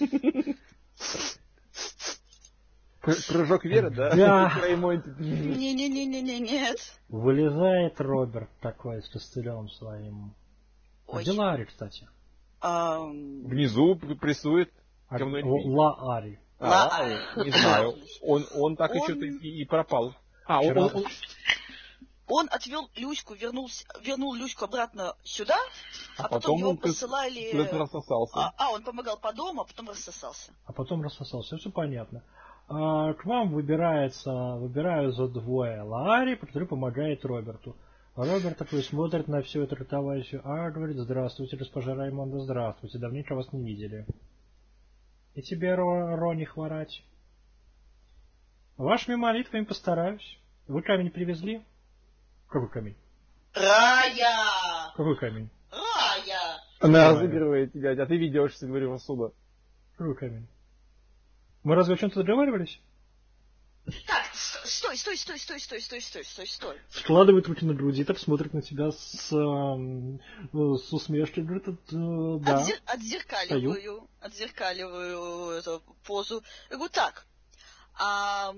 Пр- Прыжок веры, да? Да. В Раймонде. Не-не-не-не-не, нет. Вылезает Роберт такой с костылем своим. А Ой. где Ларри, кстати? Ам, Внизу пр- прессует А, темный Л- эльфий. Лаари. А, Ла- не знаю. Он, он так и Он- что-то и, и пропал. А, он, Вчера- он- он- Он отвел Люську, вернулся, вернул Люську обратно сюда, а, А потом, потом его он куда-то посылали... куда-то рассосался. А, а, он помогал по дому, а потом рассосался. А потом рассосался. Все понятно. А, к вам выбирается, выбираются двое. Лаари, который помогает Роберту. А Роберт такой смотрит на все это товарищу. А, говорит, здравствуйте, госпожа Раймонда, здравствуйте. Давненько вас не видели. И тебе, Ро, Рони, хворать. Вашими молитвами постараюсь. Вы камень привезли? Какой камень? Рая! Какой камень? Рая! Она Ой. разыгрывает тебя, а ты ведешься, говорю, Расула. Какой камень? Мы разве о чем-то договаривались? Так, стой, стой, стой, стой, стой, стой, стой, стой, стой. Складывает руки на груди, так смотрит на тебя с, эм, с усмешкой, говорит, э, да. Отзер- отзеркаливаю, стою. отзеркаливаю эту позу. Я говорю, так. А...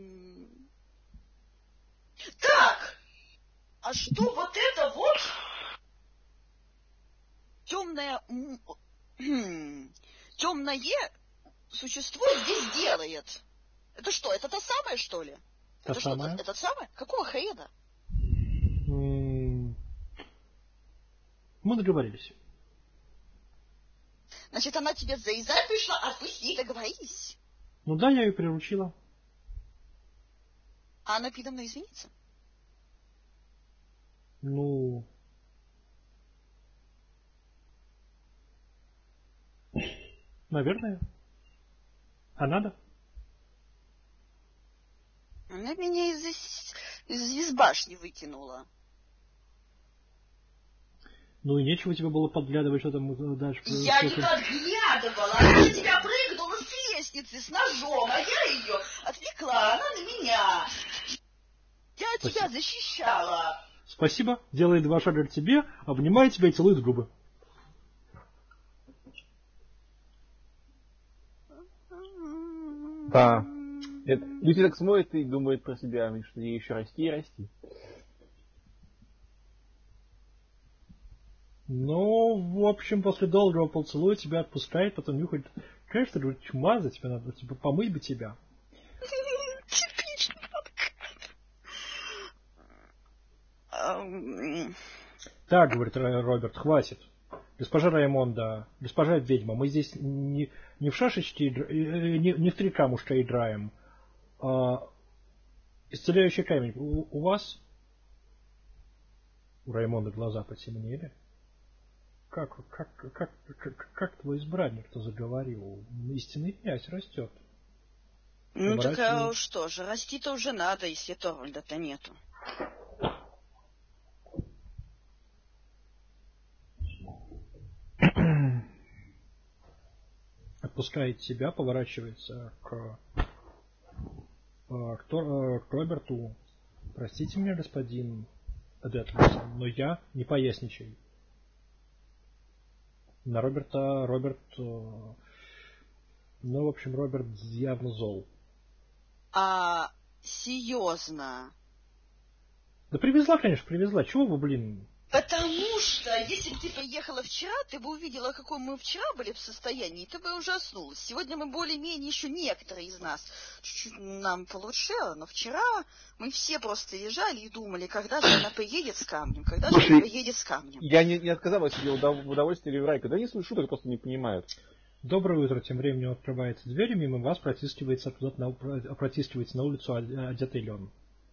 Так! А что вот это вот темное... темное существо здесь делает? Это что, это то самое, что ли? Та это самое? что, это самое? Какого хрена? Мы договорились. Значит, она тебе за язык пришла, а вы с ней договорились? Ну да, я ее приручила. А она пидомно извинится? Ну... Наверное. А надо? Она меня из, из, из башни выкинула. Ну и нечего тебе было подглядывать, что там дальше. Я не подглядывала, она на тебя прыгнула с лестницы с ножом, а я ее отвлекла, она на меня. Я Спасибо. Тебя защищала. Спасибо. Делает два шага к тебе, обнимает тебя и целует в губы. Да. Люди так смотрят и думают про себя, что ей еще расти и расти. Ну, в общем, после долгого поцелуя тебя отпускает, потом нюхает. Конечно, говорит, чумаза, тебе надо, типа, помыть бы тебя. Типично. Так, говорит Роберт, хватит. Госпожа Раймонда, госпожа ведьма, мы здесь не, не в шашечки, не, не в три камушка играем. А исцеляющий камень у, у вас? У Раймонды глаза потемнели. Как, как, как, как, как твой избранник-то заговорил? Истинный князь растет. Ну так а что же, расти-то уже надо, если Торвальда-то нету. Отпускает тебя, поворачивается к, к, к Роберту. Простите меня, господин Детлисон, но я не поясничаю. На Роберта, Роберт, ну, в общем, Роберт явно зол. А, серьезно? Да привезла, конечно, привезла. Чего вы, блин? Потому что, если бы ты приехала вчера, ты бы увидела, какой мы вчера были в состоянии, и ты бы ужаснулась. Сегодня мы более-менее, еще некоторые из нас, чуть-чуть нам получше, но вчера мы все просто лежали и думали, когда же она приедет с камнем, когда же она приедет с камнем. Я не, не отказала себе в удовольствии или в райке. Да не слышу, шуток просто не понимают. Доброе утро. Тем временем открывается дверь, и мимо вас протискивается, на, протискивается на улицу одетый Лен.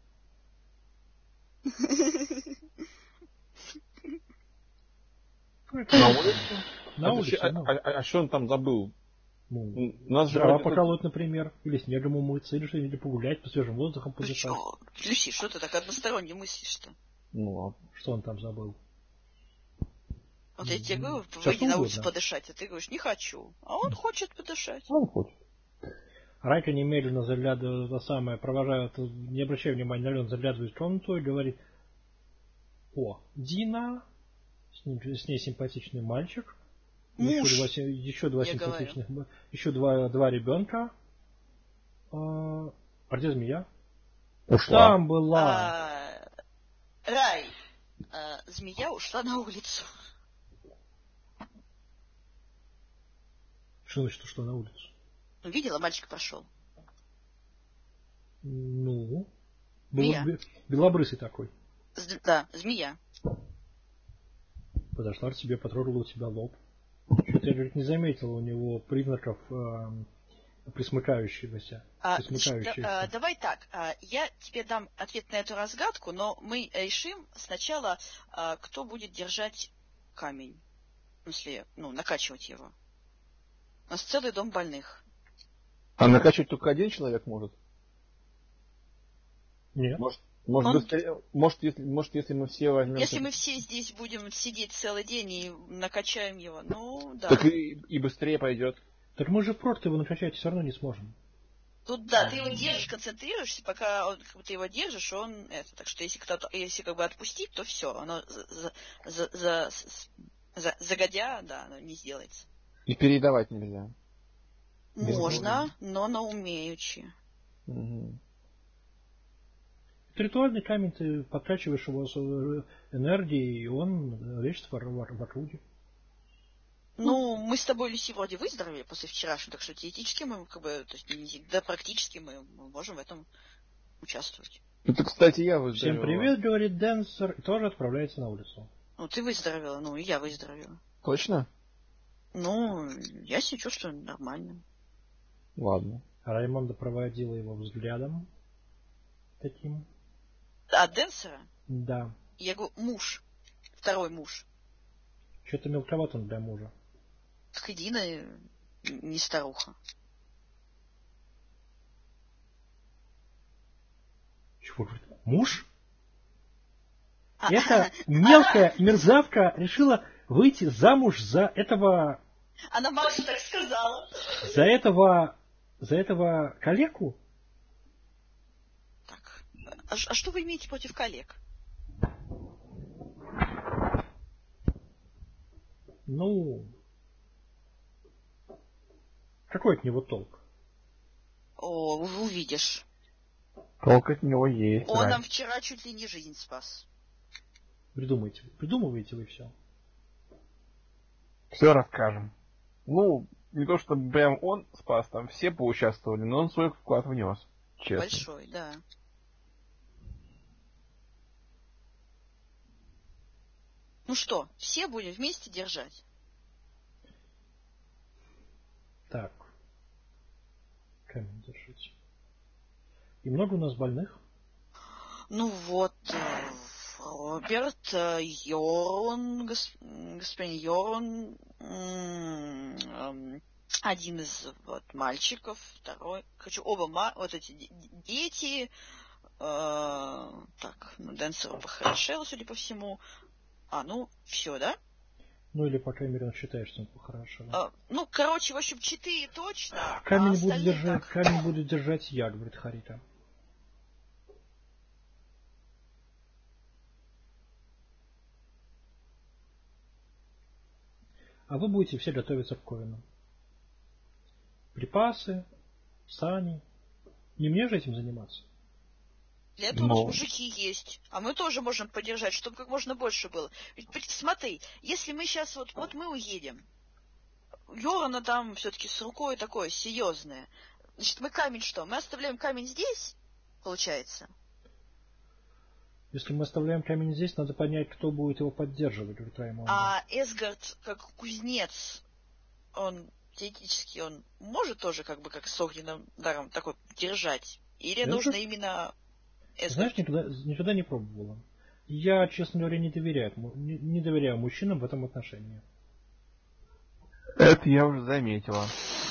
На улице? На а улице, а, ну. а, а, а что он там забыл? Ну, нас же дрова поколоть, тут... например, или снегом умыться, или что-нибудь, или погулять, по свежим воздухом подышать. Люси, что ты так односторонне мыслишь-то? Ну ладно, что он там забыл? Вот я тебе говорю, выйди на улицу подышать, а ты говоришь, не хочу. А он хочет подышать. Он хочет. Райка немедленно заглядывает, это самое, провожает, не обращая внимания на Лен, заглядывает в комнату и говорит: о, Дина, с, ним, с ней симпатичный мальчик, муж, еще два, еще два симпатичных, говорю. еще два, два ребенка. А, а где змея? Ушла. Там была. А, Рай, а, змея ушла на улицу. Что значит, что на улицу? Видела, мальчик пошел. Ну, змея. Белобрысый такой. З- да, змея. Подошла к тебе, потрогала у тебя лоб. Что-то я, говорит, не заметила у него признаков э, присмыкающегося. А, присмыкающегося. Да, а, давай так, а, я тебе дам ответ на эту разгадку, но мы решим сначала, а, кто будет держать камень. В смысле, ну, накачивать его. У нас целый дом больных. А накачивать только один человек может? Нет. Может, может, Он... быстрее, может, если, может, если мы все возьмем... Если мы все здесь будем сидеть целый день и накачаем его, ну, да. Так и, и быстрее пойдет. Так мы же просто его накачать все равно не сможем. Тут да, ты его держишь, концентрируешься, пока он, как бы, ты его держишь, он это. Так что если кто-то, если как бы отпустить, то все, оно за, за, за, за, загодя, да, оно не сделается. И передавать нельзя. Можно, но на умеючи. Угу. Ритуальный камень, ты подкачиваешь его с энергией, и он лечится в, в, в отрудье. Ну, мы с тобой, Люси, вроде выздоровели после вчерашнего, так что теоретически мы, как бы, то есть, да, практически мы можем в этом участвовать. Это, кстати, я выздоровел. Всем привет, говорит Денсер, и тоже отправляется на улицу. Ну, ты выздоровела, ну, и я выздоровела. Точно? Ну, я себя чувствую нормально. Ладно. Раймонда проводила его взглядом таким. А Денсера? Да. Я говорю, муж. Второй муж. Что-то мелковат он для мужа. Так Дина не старуха. Чего? Муж? Эта мелкая мерзавка решила выйти замуж за этого... Она Максу так сказала. За этого... За этого коллегу? Так. А, а что вы имеете против коллег? Ну... Какой от него толк? О, увидишь. Толк от него есть. Он Рай. нам вчера чуть ли не жизнь спас. Придумайте. Придумываете вы все. Все расскажем. Ну, не то, чтобы прям он спас, там все поучаствовали, но он свой вклад внес. Честно. Большой, да. Ну что, все будем вместе держать? Так. Камень держите. И много у нас больных? Ну вот, Роберт, Йорун, господин Йорун, один из вот, мальчиков, второй, хочу оба, вот эти дети, э, так, ну, Денсеру похорошел, судя по всему. А, ну, все, да? Ну или, по крайней мере, он считает, что он похорошел. А, ну, короче, в общем, четыре точно. Камень, а будет держать, так. камень будет держать я, говорит Харита. А вы будете все готовиться к Ковину. Припасы, сани. Не мне же этим заниматься. Для этого Но... у нас мужики есть. А мы тоже можем поддержать, чтобы как можно больше было. Ведь смотри, если мы сейчас вот, вот мы уедем. Йорана там все-таки с рукой такое серьезное. Значит, мы камень что? Мы оставляем камень здесь, получается? Если мы оставляем камень здесь, надо понять, кто будет его поддерживать, говорит Раймонда. А Эсгард, как кузнец, он теоретически он может тоже как бы как с огненным даром такой держать? Или Это... нужно именно Эсгард? Знаешь, никогда, никогда не пробовала. Я, честно говоря, не доверяю, не, не доверяю мужчинам в этом отношении. Это я уже заметила.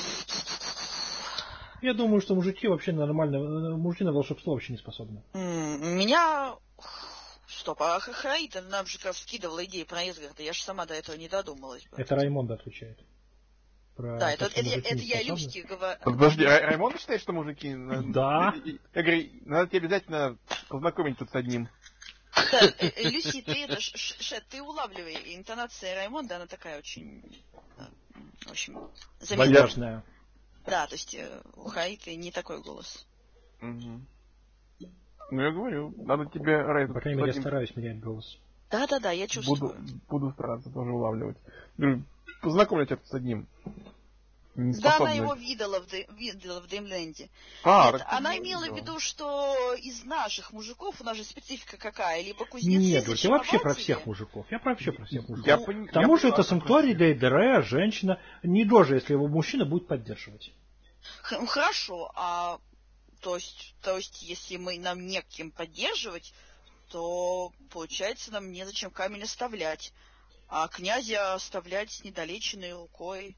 Я думаю, что мужики вообще нормально, мужики на волшебство вообще не способны. Меня... Стоп, а Харита нам же как раз вкидывала идею про Эсгарда, я же сама до этого не додумалась бы. Это Раймонда отвечает. Про да, то, это, это, это я Люське говорю. Подожди, Раймонд считает, что мужики... Да. Я говорю, надо тебе обязательно познакомить тут с одним. Да, Люси, ты это, Шет, ты улавливай, интонация Раймонда, она такая очень, в общем, заметная. Да, то есть у Хариты не такой голос. Угу. Ну, я говорю, надо тебе, Рай... По крайней мере, я стараюсь менять голос. Да-да-да, я чувствую. Буду, буду стараться тоже улавливать. Говорю, познакомлю тебя с одним. Да, она его видела в, видела в Дримленде. А, Нет, она имела в виду, что из наших мужиков, у нас же специфика какая, либо кузнецы, Нет, говорит, я вообще про всех мужиков. Я вообще про всех мужиков. Я пон... К тому я же это санктуарий для Эдерея, женщина. Не дожи, если его мужчина будет поддерживать. Х- хорошо, а то есть, то есть, если мы нам неким поддерживать, то получается нам незачем камень оставлять. А князя оставлять с недолеченной рукой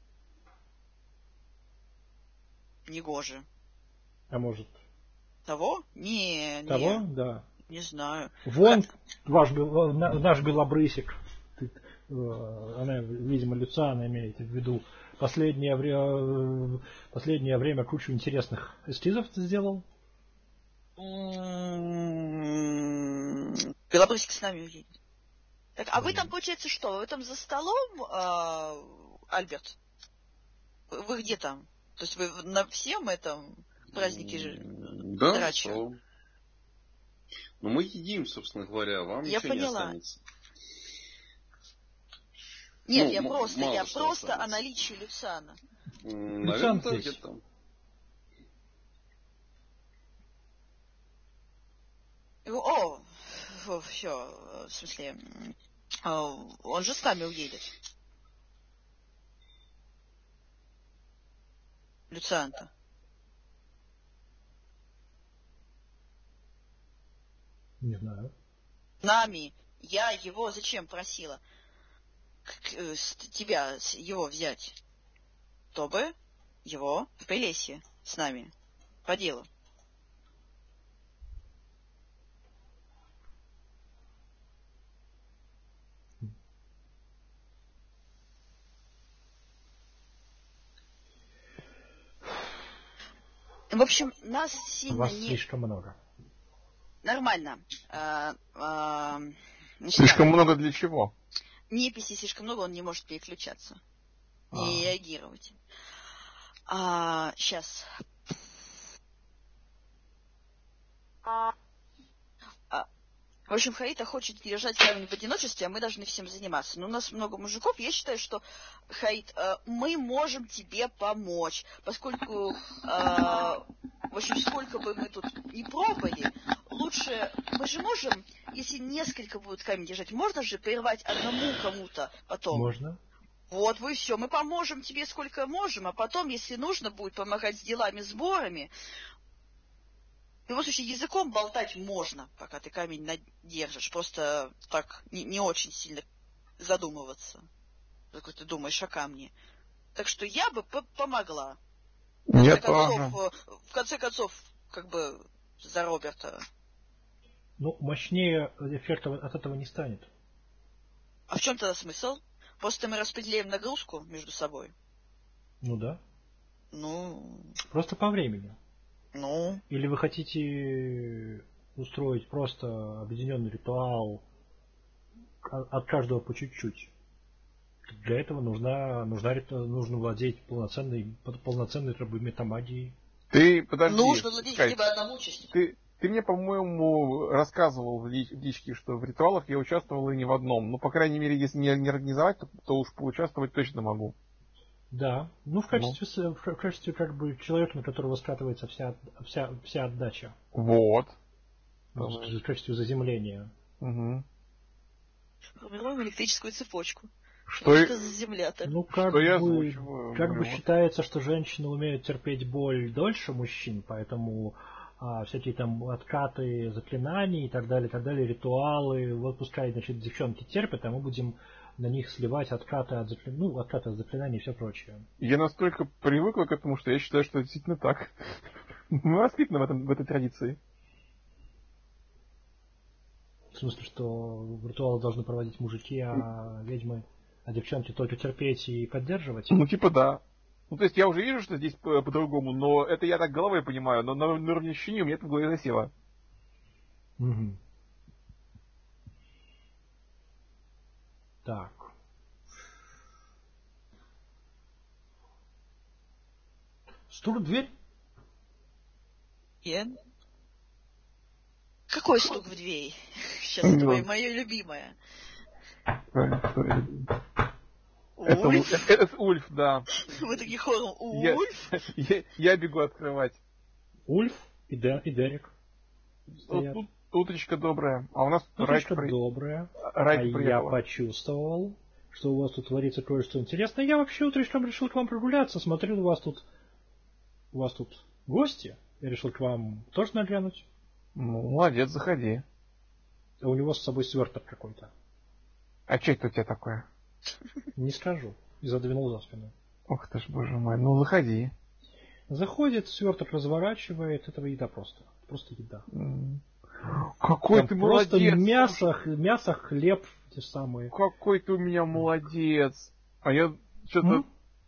негоже. А может... Того? Не, не. Того? Да. Не знаю. Вон ваш, наш белобрысик. Она, видимо, Люциана имеет в виду. последнее, вре... последнее время кучу интересных эскизов ты сделал. Белобрысик с нами уедет. Так, а вы там, получается, что? Вы там за столом, э, Альберт? Вы где там? То есть вы на всем этом празднике же да, драча? Ну, мы едим, собственно говоря, вам я ничего поняла. не останется. Нет, ну, я просто, я просто останется. о наличии Люциана. Наверное, да, где-то там. О, все, в смысле, он же с нами уедет. Люциан-то. Не знаю. Нами. Я его зачем просила? С тебя его взять? Чтобы его в Прелесье с нами. По делу. В общем, нас сильно Вас не... слишком много. Нормально. А, а, значит, слишком так. много для чего? Неписи слишком много, он не может переключаться. А. Не реагировать. А, сейчас. А, в общем, Хаита хочет держать камень в одиночестве, а мы должны всем заниматься. Но у нас много мужиков. Я считаю, что, Хаит, мы можем тебе помочь, поскольку, в общем, сколько бы мы тут не пробовали, лучше, мы же можем, если несколько будут камень держать, можно же прервать одному кому-то потом. Можно. Вот вы все, мы поможем тебе сколько можем, а потом, если нужно будет помогать с делами, сборами, в любом случае, языком болтать можно, пока ты камень держишь. Просто так не, не очень сильно задумываться, как ты думаешь о камне. Так что я бы помогла. В конце, Я концов, тоже. в конце концов, как бы за Роберта. Ну, мощнее эффект от этого не станет. А в чем тогда смысл? Просто мы распределяем нагрузку между собой. Ну да. Ну... Просто по времени. Ну... Или вы хотите устроить просто объединенный ритуал от каждого по чуть-чуть? Для этого нужна, нужна, нужно владеть полноценной, полноценной метамагией. Ты, подожди. Нужно владеть Скай, хотя бы одному участнику. Ты, ты мне, по-моему, рассказывал в личке, что в ритуалах я участвовал и не в одном. Ну, по крайней мере, если не, не организовать, то, то уж поучаствовать точно могу. Да. Ну, в качестве, ну. В качестве как бы человека, на которого скатывается вся, вся, вся отдача. Вот. Ну, в качестве заземления. Угу. Формируем электрическую цепочку. Что, что за земля-то? Ну, как что бы, я озвучиваю, как говорю, бы вот. считается, что женщины умеют терпеть боль дольше мужчин, поэтому а, всякие там откаты заклинаний и так далее, и так далее, ритуалы, вот пускай, значит, девчонки терпят, а мы будем на них сливать откаты от заклинаний, ну, откаты от заклинаний и все прочее. Я настолько привыкла к этому, что я считаю, что это действительно так. Мы воспитаны в, этом, в этой традиции. В смысле, что ритуалы должны проводить мужики, а ведьмы, а девчонки только терпеть и поддерживать? Ну, типа да. Ну, то есть я уже вижу, что здесь по- по-другому, но это я так головой понимаю, но на, на уровне ощущения у меня это в голове засело. Угу. Так. Стук в дверь? Я? Какой стук в дверь? Сейчас Ну. твое, мое любимое. Это, Ульф? это, это Ульф, да. Вы такие хором. Я, Ульф? я, я бегу открывать. Ульф и, Де, и Дерек. Вот тут утречка добрая. А у нас утречка Райка добрая. Райка а приехала. Я почувствовал, что у вас тут творится кое-что интересное. Я вообще утречком решил к вам прогуляться. Смотрю, у вас тут у вас тут гости. Я решил к вам тоже наглянуть. Ну, молодец, заходи. А у него с собой сверток какой-то. А что это у тебя такое? Не скажу. И задвинул за спину. Ох ты ж, боже мой, ну заходи. Заходит, сверток разворачивает, этого еда просто. Просто еда. Mm. Какой Там ты просто молодец! мясо, мясо, хлеб, те самые. Какой ты у меня молодец! А я что-то, Mm?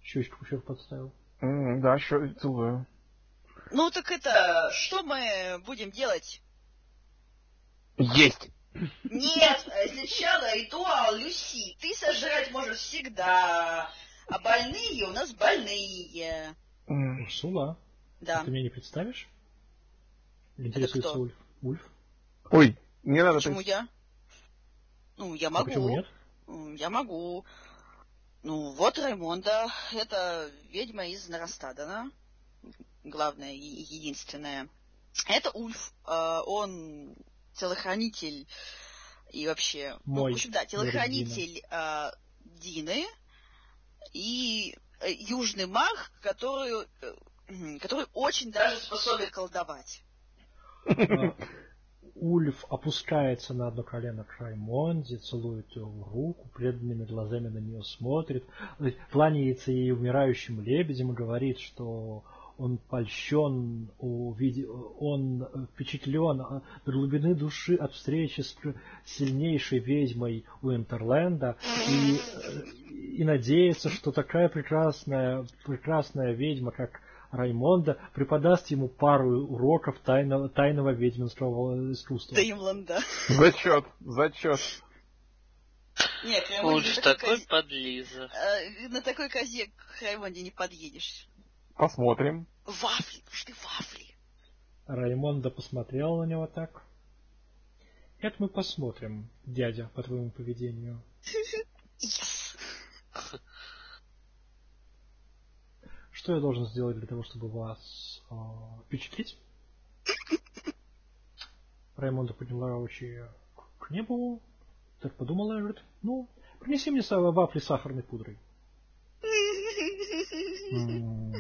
Щечку еще подставил. М, Да, еще целую. Ну так это, что мы будем делать? Есть! Нет, сначала ритуал, Люси. Ты сожрать можешь всегда. А больные у нас больные. М, Урсула, Да. ты меня не представишь? Интересуется кто? Ульф. Ульф? Ой, не надо... Почему так- я? Ну, я А могу. почему нет? М, Я могу. Ну, вот Раймонда. Это ведьма из Нарастадана. Главная и единственная. Это Ульф. Э, Он телохранитель и вообще... Ну, в Мой, общем, да, говорит телохранитель э, Дины и э, южный маг, который, э, м, который очень даже способен колдовать. А, Ульф опускается на одно колено к Раймонде, целует ее в руку, преданными глазами на нее смотрит, кланяется ей умирающим лебедем и говорит, что он польщен, увиде- он впечатлен до глубины души от встречи с сильнейшей ведьмой Уинтерленда и, и надеется, что такая прекрасная, прекрасная ведьма, как Раймонда, преподаст ему пару уроков тайного, тайного ведьминского искусства. Деймланда. Зачет, зачет. Нет, к Раймонде Ульф на такой такой козе... подлиза. э, на такой козе к Раймонде не подъедешь. Посмотрим. Вафли, нужны вафли. Раймонда посмотрела на него так. Это мы посмотрим, дядя, по твоему поведению. Yes. Что я должен сделать для того, чтобы вас э, впечатлить? Раймонда подняла очи к небу, так подумала и говорит, ну, принеси мне са- вафли с сахарной пудрой. М.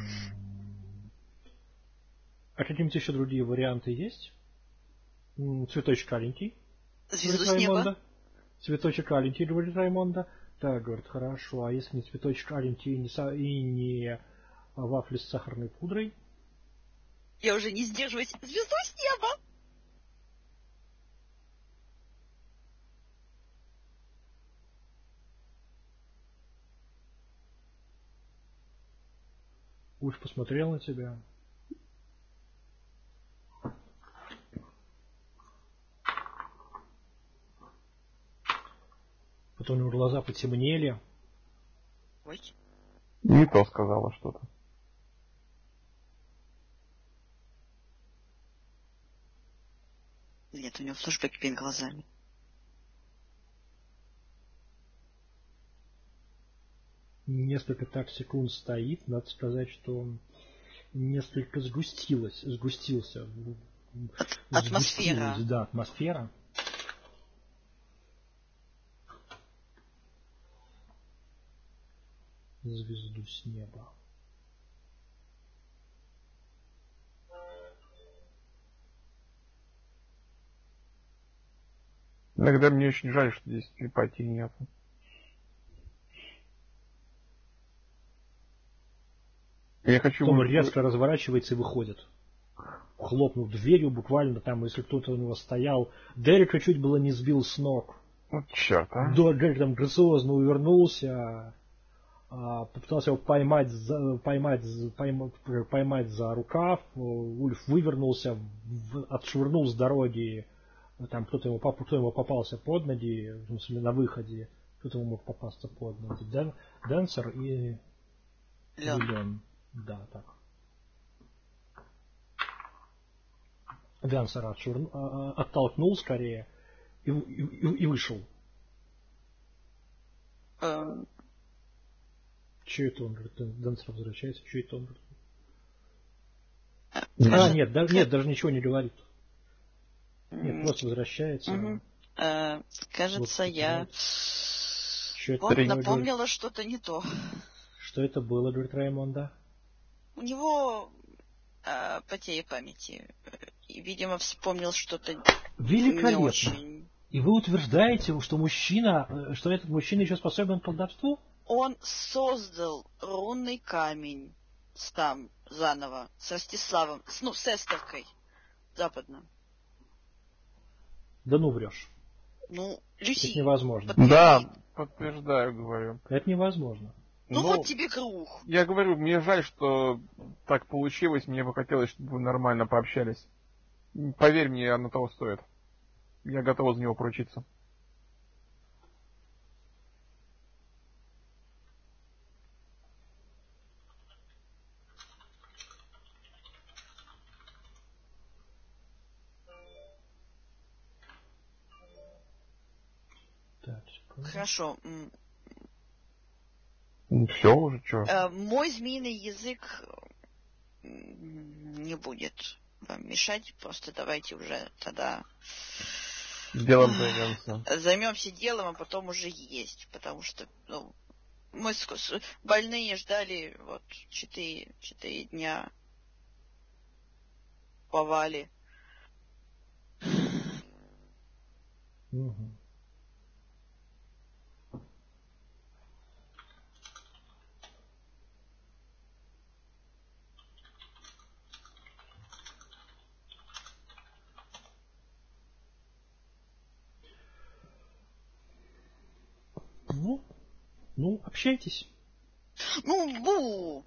А какие-нибудь еще другие варианты есть? М, Цветочек аленький, Звезду говорит с неба. Раймонда. Цветочек аленький, говорит Раймонда. Так, говорит, хорошо, а если не цветочек аленький и не, са- и не вафли с сахарной пудрой? Я уже не сдерживаюсь. Звезду с неба. Ульф посмотрел на тебя. Потом у него глаза потемнели. Ой. Не то сказала что-то. Нет, у него флешбэк перед глазами. Несколько так секунд стоит. Надо сказать, что он несколько сгустилось, сгустился. Атмосфера. Сгустилась, да, атмосфера. Звезду с неба. Иногда мне очень жаль, что здесь телепатии нет. Я хочу... Потом вы- резко разворачивается и выходит. Хлопнув дверью, буквально там, если кто-то у него стоял, Дерека чуть было не сбил с ног. Вот черт, а. До Дерек там грациозно увернулся, а, попытался его поймать за, поймать, за- поймать, поймать за рукав. Ульф вывернулся, в- отшвырнул с дороги. Там кто-то ему, поп- кто ему попался под ноги, в смысле, на выходе. Кто-то ему мог попасться под ноги. Дэн, Денсер и Лен. Лен. Да, так. Денсера отшвырнул, а, а, оттолкнул скорее и, и, и- и вышел. Эм, Че это он? Говорит, Денсер возвращается. Че это он? Говорит? скажи- А, нет, да, нет, даже ничего не говорит. Нет, М, просто возвращается. мгм. Э, Кажется, Вот, я Че это вот было, напомнила что-то не то. говорит? Что это было, говорит Раймонда? У него э, потеря памяти. И, видимо, вспомнил что-то не Великолепно. очень. И вы утверждаете, что мужчина, э, что этот мужчина еще способен к колдовству? Он создал рунный камень с там заново, с Ростиславом, с, ну, с Эстеркой западно. Да ну врешь. Ну, Это Люси невозможно. подтвердит. Да, подтверждаю, говорю. Это невозможно. Ну, Ну, вот тебе круг. Я говорю, мне жаль, что так получилось. Мне бы хотелось, чтобы вы нормально пообщались. Поверь мне, оно того стоит. Я готов за него поручиться. Так, секунду. Хорошо. м, Все уже, что? э, Мой змеиный язык м, не будет вам мешать. Просто давайте уже тогда Делом займемся. займемся делом, а потом уже есть. Потому что, ну, мы с- с- больные ждали вот четыре, четыре дня повали. Угу. Ну, ну, общайтесь. Ну, бу!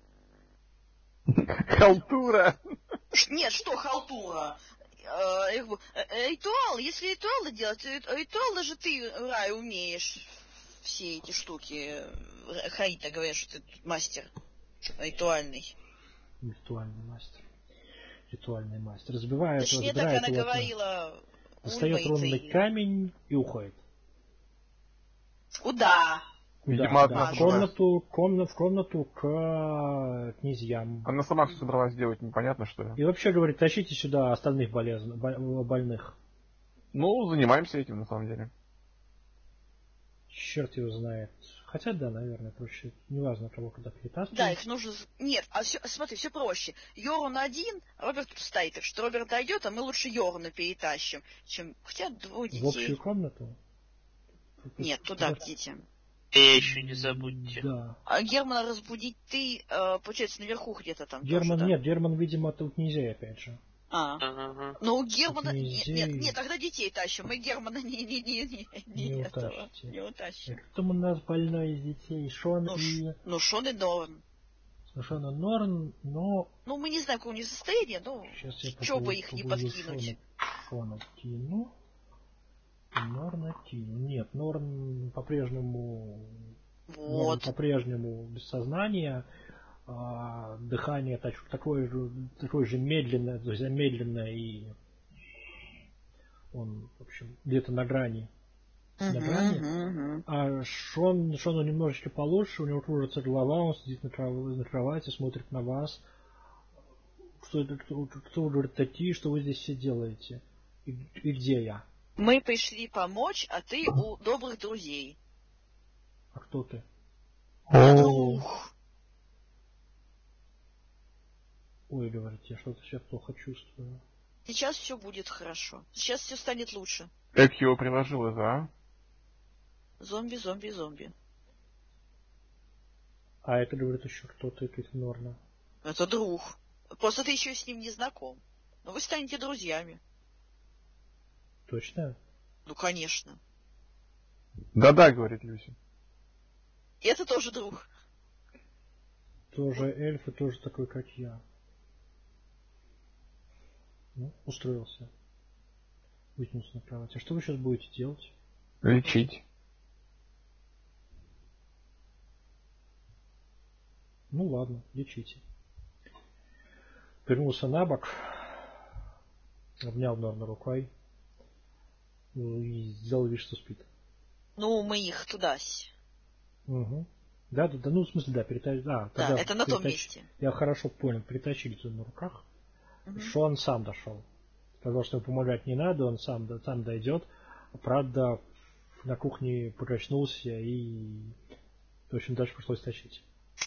Халтура! Ш- Нет, что халтура? Э, я говорю, э, Ритуал, если ритуалы делать, рит- ритуалы же ты, Рай, умеешь все эти штуки. Р- Харита говорят, что ты мастер ритуальный. Ритуальный мастер. Ритуальный мастер. Разбивает, Точнее, так разбирает она его, говорила достает Ульма и рунный Цири. камень и уходит. Куда? Куда? Видимо, Куда? одна В была. комнату, комна- в комнату к э, князьям. Она сама все собралась сделать, непонятно что ли. И вообще говорит, тащите сюда остальных болезн- бо- больных. Ну, занимаемся этим на самом деле. Черт его знает. Хотя да, наверное, проще. Неважно, кого куда перетаскивать. Да, их нужно... з- Нет, а все, смотри, все проще. Йорун один, Роберт тут стоит, так что Роберт дойдет, а мы лучше Йоруна перетащим, чем... Хотя двое В общую детей. комнату? Нет, туда, к детям. И еще не забудьте. Да. А Германа разбудить ты, э, получается, наверху где-то там Герман, тоже, да? нет, Герман, видимо, тут нельзя опять же. А. Ага. Ну, у Германа... Тут Нет, нельзя нет, и- нет, тогда детей тащим. Мы Германа не, не, не, не, не, Не этого, утащите. не утащим. Кто у нас больной из детей? Шон Ну, и... ш- ну, Шон и Норн. Шон и Норн, но... Ну, мы не знаем, какое у них состояние, но Сейчас я чего бы попробую- их не попробую подкинуть. Шона, Шона кину. И Норна кину. Нет, Норн по-прежнему... Норн Вот. по-прежнему без сознания. А, дыхание тач- такое же, такое же медленное, то есть медленное, и он, в общем, где-то на грани. На Мгм, грани. мгм. А Шон, Шону немножечко получше, у него кружится голова, он сидит на, кров- на кровати, смотрит на вас. Что это, кто, кто вы, говорит, такие, что вы здесь все делаете? И, и где я? Мы пришли помочь, а ты у добрых друзей. А кто ты? Друг. Ой, говорит, я что-то сейчас плохо чувствую. Сейчас все будет хорошо. Сейчас все станет лучше. Как его приложило, да? Зомби, зомби, зомби. А это, говорит, еще кто-то, это Норна. Это друг. Просто ты еще с ним не знаком. Но вы станете друзьями. Точно? Ну, конечно. Да-да, говорит Люси. И это тоже друг. Тоже эльф и тоже такой, как я. Ну, устроился. Вытянулся на кровати. А что вы сейчас будете делать? Лечить. Ну ладно, лечите. Вернулся на бок, обнял Норна рукой и сделал вид, что спит. Ну, мы их туда. с- Угу. Да, да, да, ну в смысле, да, перетащили. А, Да, тогда это на том перетащ- месте. Я хорошо понял, перетащили туда на руках. Мгм. Шон сам дошел. Сказал, что ему помогать не надо, он сам, да, сам дойдет. Правда, на кухне покачнулся и, в общем, дальше пришлось тащить.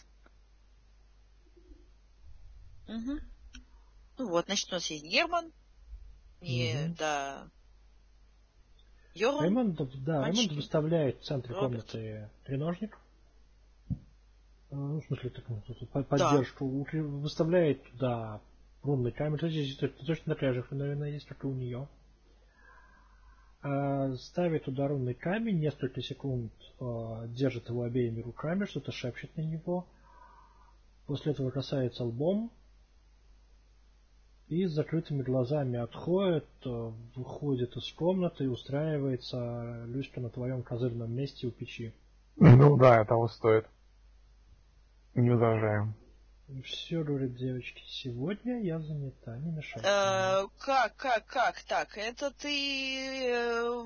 Мгм. Ну вот, значит, у нас есть Герман. И, Мгм. да... Йорун. Раймонд, да, мальчики. Раймонд выставляет в центре Роберт. комнаты треножник. Э, Ну, в смысле, так, ну, тут под- поддержку. Укре- Выставляет туда рунный камень. Здесь точно точно такая же, наверное, есть, как и у нее. э, ставит туда рунный камень, несколько секунд э, держит его обеими руками, что-то шепчет на него. После этого касается лбом и с закрытыми глазами отходит, э, выходит из комнаты и устраивается Люська на твоем козырном месте у печи. Ну да, того стоит. Не возражаю. Все, говорит девочки, сегодня я занята, не мешайте. Э, как, как, как так? Это ты... э,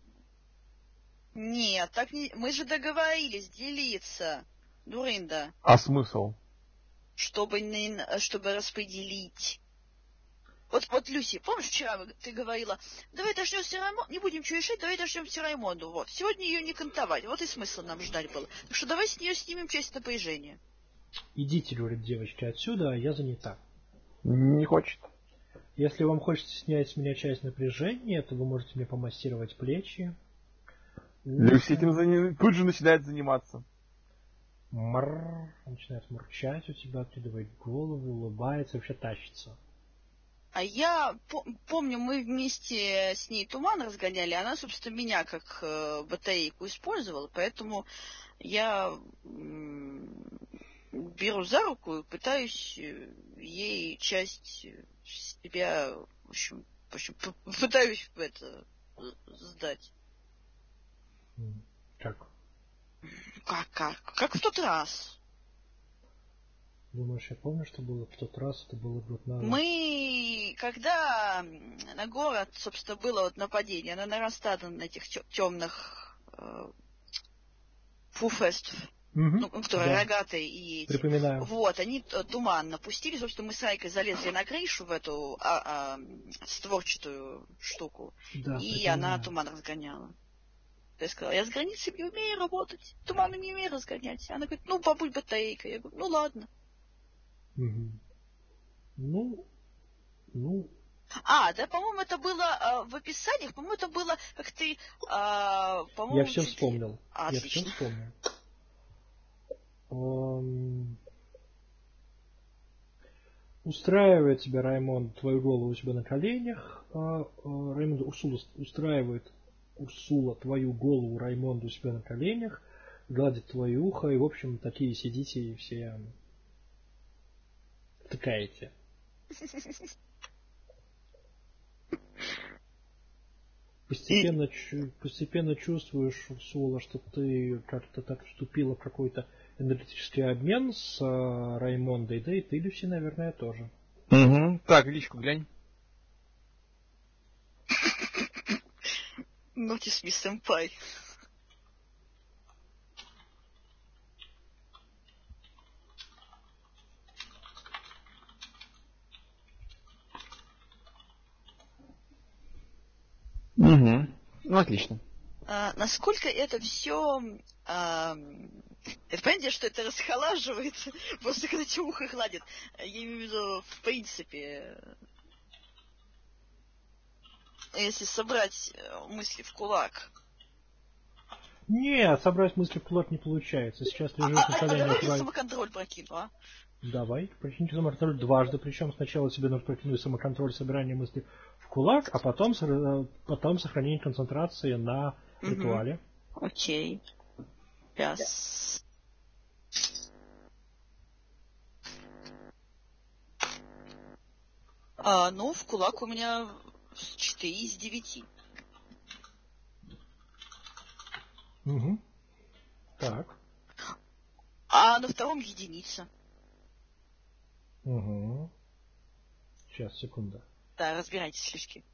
Нет, так не... Мы же договорились делиться, Дуринда, А смысл? чтобы, не... чтобы распределить. Вот, вот, Люси, помнишь, вчера ты говорила, давай дождемся Раймонда, не будем ничего решать, давай дождемся Раймонду. Вот. Сегодня ее не кантовать. Вот и смысл нам ждать было. Так что давай с нее снимем часть напряжения. Идите, говорит девочки, отсюда, а я занята. Не хочет. Если вам хочется снять с меня часть напряжения, то вы можете мне помассировать плечи. Люси этим зани... тут же начинает заниматься. Мрррр, начинает мурчать у тебя, откидывает голову, улыбается, вообще тащится. А я по- помню, мы вместе с ней туман разгоняли, она, собственно, меня как э, батарейку использовала, поэтому я м- беру за руку и пытаюсь ей часть себя, в общем, в общем п- пытаюсь это сдать. Как? Как, как? Как в тот раз. Думаешь, я помню, что было в тот раз, это было год назад? Мы, когда на город, собственно, было вот нападение, на Нарастадан, на этих темных э, фуфестов, Угу, ну, которые да. рогатые и эти. Припоминаю. Вот, они туман напустили, собственно, мы с Райкой залезли на крышу в эту а, а, створчатую штуку, Да, и припоминаю. она туман разгоняла. Я сказала, я с границей не умею работать, туману не умею разгонять. Она говорит, ну, побудь батарейкой. Я говорю, ну, ладно. Угу. Ну, ну... А, да, по-моему, это было э, в описаниях, по-моему, это было, как ты, э, по-моему... Я все чуть... вспомнил. А, я все вспомнил. Он... Устраивает тебя, Раймонд, твою голову у себя на коленях. А, а, Раймонд Урсула устраивает Урсула твою голову Раймонду у себя на коленях, гладит твое ухо, и, в общем, такие сидите и все втыкаете. Постепенно, чу- постепенно чувствуешь, Урсула, что ты как-то так вступила в какой-то энергетический обмен с э, Раймондой, да и ты, Люси, наверное, тоже. Угу. Так, личку глянь. Нотис ми сэмпай. Угу. Ну, отлично. А, насколько это все... А, это понятно, что это расхолаживается, просто когда тебе ухо гладит. Я имею в виду, в принципе, если собрать мысли в кулак. Нет, собрать мысли в кулак не получается. Сейчас А, лежишь а, на а коленях. давай я Рай... самоконтроль прокину, а? Давай, прикиньте самоконтроль дважды, причем сначала себе нужно прокинуть самоконтроль собирания мыслей в кулак, а потом, потом сохранение концентрации на Угу. ритуале. Окей. Сейчас. А, ну, в кулак у меня четыре из девяти. Угу. Так. А на втором единица. Угу. Сейчас, секунда. Да, разбирайтесь, слишком.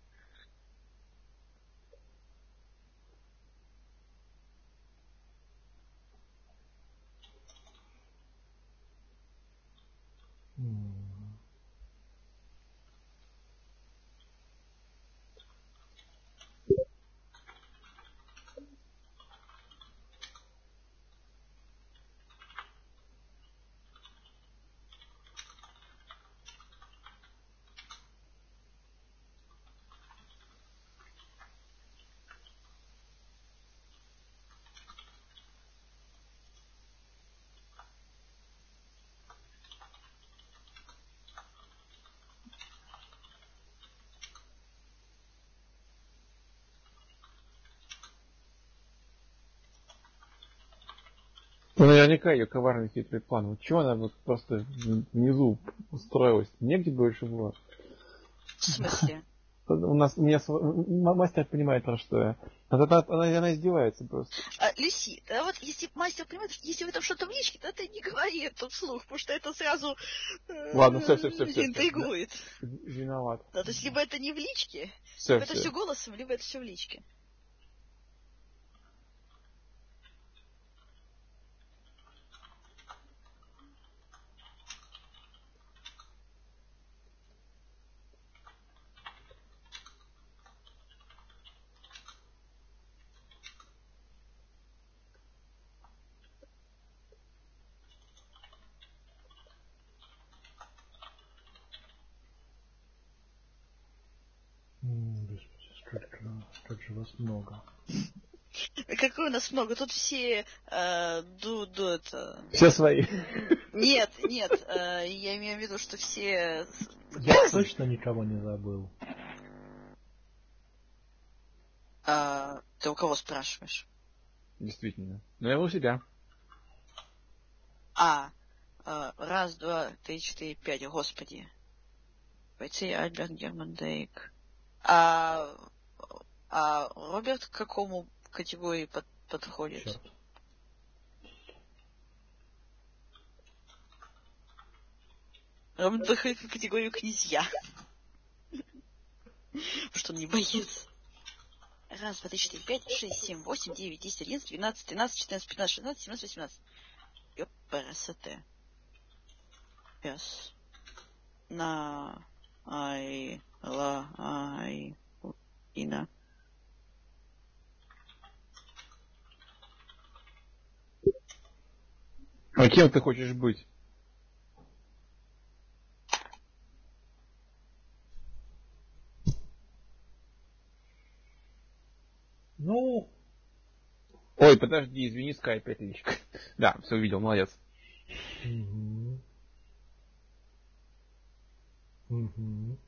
Ну, наверняка ее коварный хитрый план. Вот чего она вот просто внизу устроилась? Негде больше было. В смысле? У нас у меня мастер понимает, про что я. Она, она, она издевается просто. А, Люси, да вот если мастер понимает, что если вы там что-то в личке, то ты не говори это вслух, потому что это сразу э, Ладно, все, все, все, все. интригует. Виноват. Да, то есть либо это не в личке, все, либо все. это все голосом, либо это все в личке. Сколько, как же вас много. Какой у нас много? Тут все э, ду, ду, это... Все свои. Нет, нет, э, я имею в виду, что все... Я точно никого не забыл. А, ты у кого спрашиваешь? Действительно. Но я у себя. А, э, раз, два, три, четыре, пять, господи. Бойцы Альберт, Герман Дейк. А, а Роберт к какому категории под, подходит? Черт. Роберт подходит к категорию князья. Что он не боец. Раз, два, три, четыре, пять, шесть, семь, восемь, девять, десять, одиннадцать, двенадцать, тринадцать, четырнадцать, пятнадцать, шестнадцать, семнадцать, восемнадцать. Ёппересете. Пес. На. Ай. Ла. Ай. Ина. А кем ты хочешь быть? Ну... Ой, подожди, извини, скайп опять личка. Да, все увидел, молодец. Угу. Угу.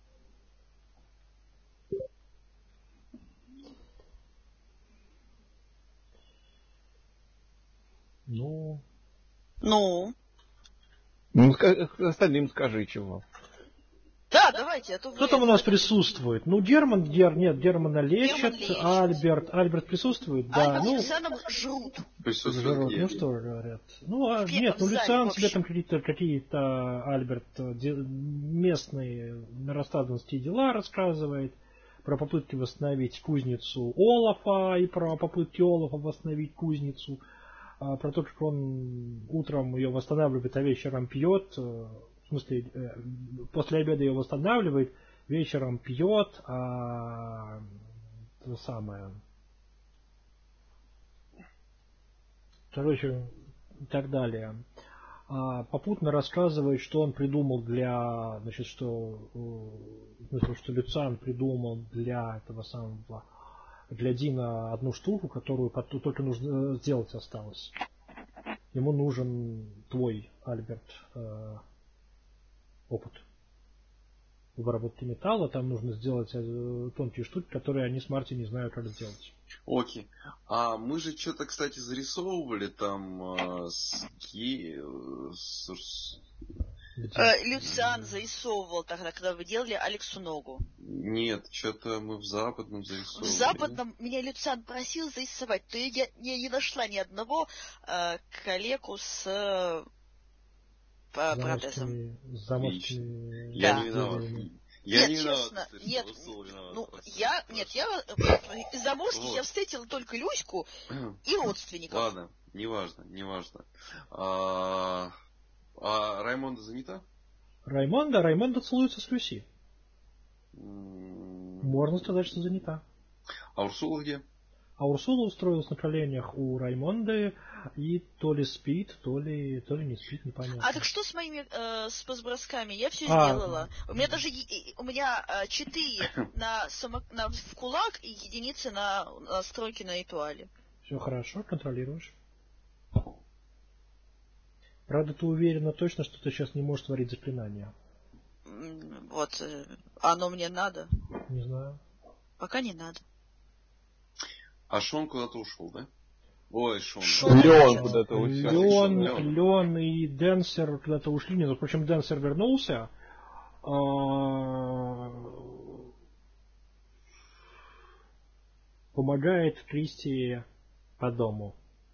Ну... Ну. Ну, остальным скажи чего. Да, давайте, а то вы... Кто там у нас присутствует? Ну, Герман, Гер, нет, Германа лечат, лечит. Альберт, Альберт присутствует, да, Альберт ну... с Люцианом жрут. Присутствует жрут, где? ну что говорят. Ну, а, В нет, ну, в зале, Люциан в себе общем. там какие-то, какие-то Альберт, де, местные миростатские дела рассказывает, про попытки восстановить кузницу Олафа и про попытки Олафа восстановить кузницу, а, про то, как он утром ее восстанавливает, а вечером пьет, в смысле, после обеда ее восстанавливает, вечером пьет, а то самое. Короче, и так далее. А, попутно рассказывает, что он придумал для, значит, что, в смысле, что Люциан придумал для этого самого, для Дина одну штуку, которую только нужно сделать осталось. Ему нужен твой, Альберт, э, опыт в обработке металла. Там нужно сделать э, тонкие штуки, которые они с Марти не знают, как сделать. Окей. А мы же что-то, кстати, зарисовывали там э, с, Ге- с, с- Э, Люциан зарисовывал тогда, когда вы делали Алексу ногу. Нет, что-то мы в западном В зарисовывали. западном меня Люциан просил зарисовать, то я, я не нашла ни одного э, коллегу с э, по- протезом. Заморскими, заморскими Я Да. не виноват. делами. Я Нет, не виноват, честно, если нет, что, Сол виноват. ну, Просто я, спрашиваю. нет, я из заморских Вот. я встретила только Люську и родственников. Ладно, неважно, неважно. А, а Раймонда занята? Раймонда, Раймонда целуется с Люси. М, Можно сказать, что занята. А Урсула где? А Урсула устроилась на коленях у Раймонды и то ли спит, то ли, то ли не спит, непонятно. А так что с моими э, с бразбросками? Я все А. сделала. У меня даже е- у меня э, четыре на, само, на в кулак и единицы на настройки на ритуале. Все хорошо, контролируешь. Правда, ты уверена точно, что ты сейчас не можешь творить заклинания? М, Вот, э, оно мне надо. Не знаю. Пока не надо. А Шон куда-то ушел, да? Ой, Шон. Шон. Леон куда-то ушел. Леон, Леон. Леон и Денсер куда-то ушли. Ну, впрочем, Денсер вернулся. А, помогает Кристи по дому.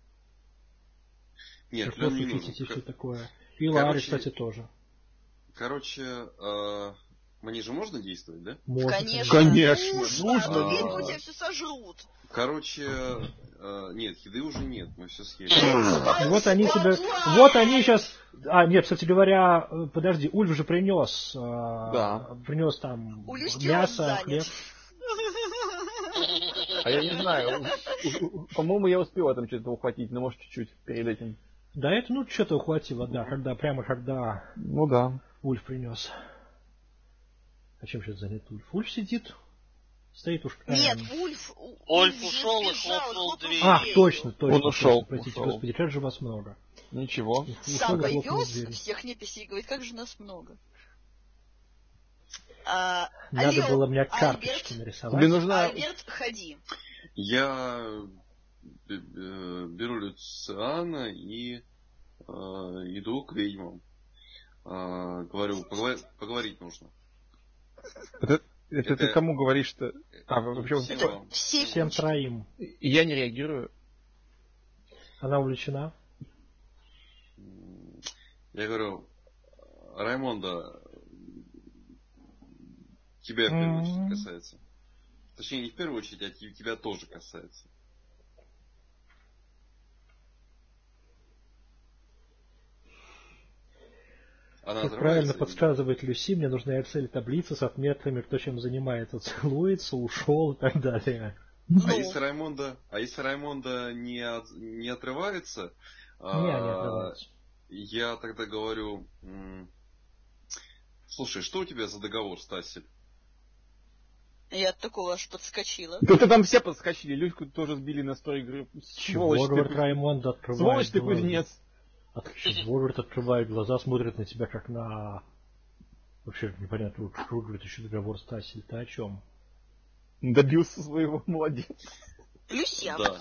Нет, Просто Леон не чистить и нужен. все такое. И Ларри, Короче, кстати, тоже. Короче, э, мне же можно действовать, да? Можно, Конечно. Конечно, Нужно. нужно, Теперь нужно. у тебя все сожрут. Короче, э, нет, еды уже нет, мы все съели. Вот они тебе... Вот они сейчас... А, нет, кстати говоря, э, подожди, Ульф же принес... э, Да. Принес там Улюстер мясо, занят. хлеб. А я не знаю, у- у- по-моему, я успел там что-то ухватить, но может чуть-чуть перед этим. Да это, ну, что-то ухватило, да, когда, прямо когда Ну да. Ульф принес. А чем сейчас занят Ульф? Ульф сидит, стоит уж... Нет, эм, Ульф... у- Ульф же ушел и сбежал, хлопнул хлопнул дверью. Ах, дверью. точно, точно. Он ушел, точно. Простите, ушел. господи, как же вас много. Ничего. Ушел Самый и хлопнул пес дверью. всех неписей говорит, как же нас много. А, Надо Лео, было мне Альберт, карточки нарисовать. Тебе нужна... Альберт, ходи. Я б- б- беру Люциана и э, иду к ведьмам. Э, говорю, поговор- поговорить нужно. Это, это Это- ты кому говоришь-то? А, Ну, вообще, всем Это вам. все Всем кучки. троим. я не реагирую. Она увлечена. Я говорю, Раймонда, тебя в первую очередь М. касается. Точнее, не в первую очередь, а те- тебя тоже касается. Она Как отрывается правильно и- подсказывает Люси, мне нужна Excel-таблица с отметками, кто чем занимается. Целуется, ушел и так далее. А Ну, если Раймонда, а если Раймонда не, от- не отрывается, Не, они а, отрываются. я тогда говорю, м, слушай, что у тебя за договор, Стасель? я от такого аж подскочила. Да ты там все подскочили, Люську тоже сбили на сто игры. Чего, Сволочь ты, говорит кузнец. Раймонд, открывает Сволочь ты, глаза. кузнец. От чего, говорит, открывает глаза, смотрит на тебя как на... Вообще непонятно, что говорит еще договор Стасель, ты о чем? Добился своего, молодец. Люсьян. Да.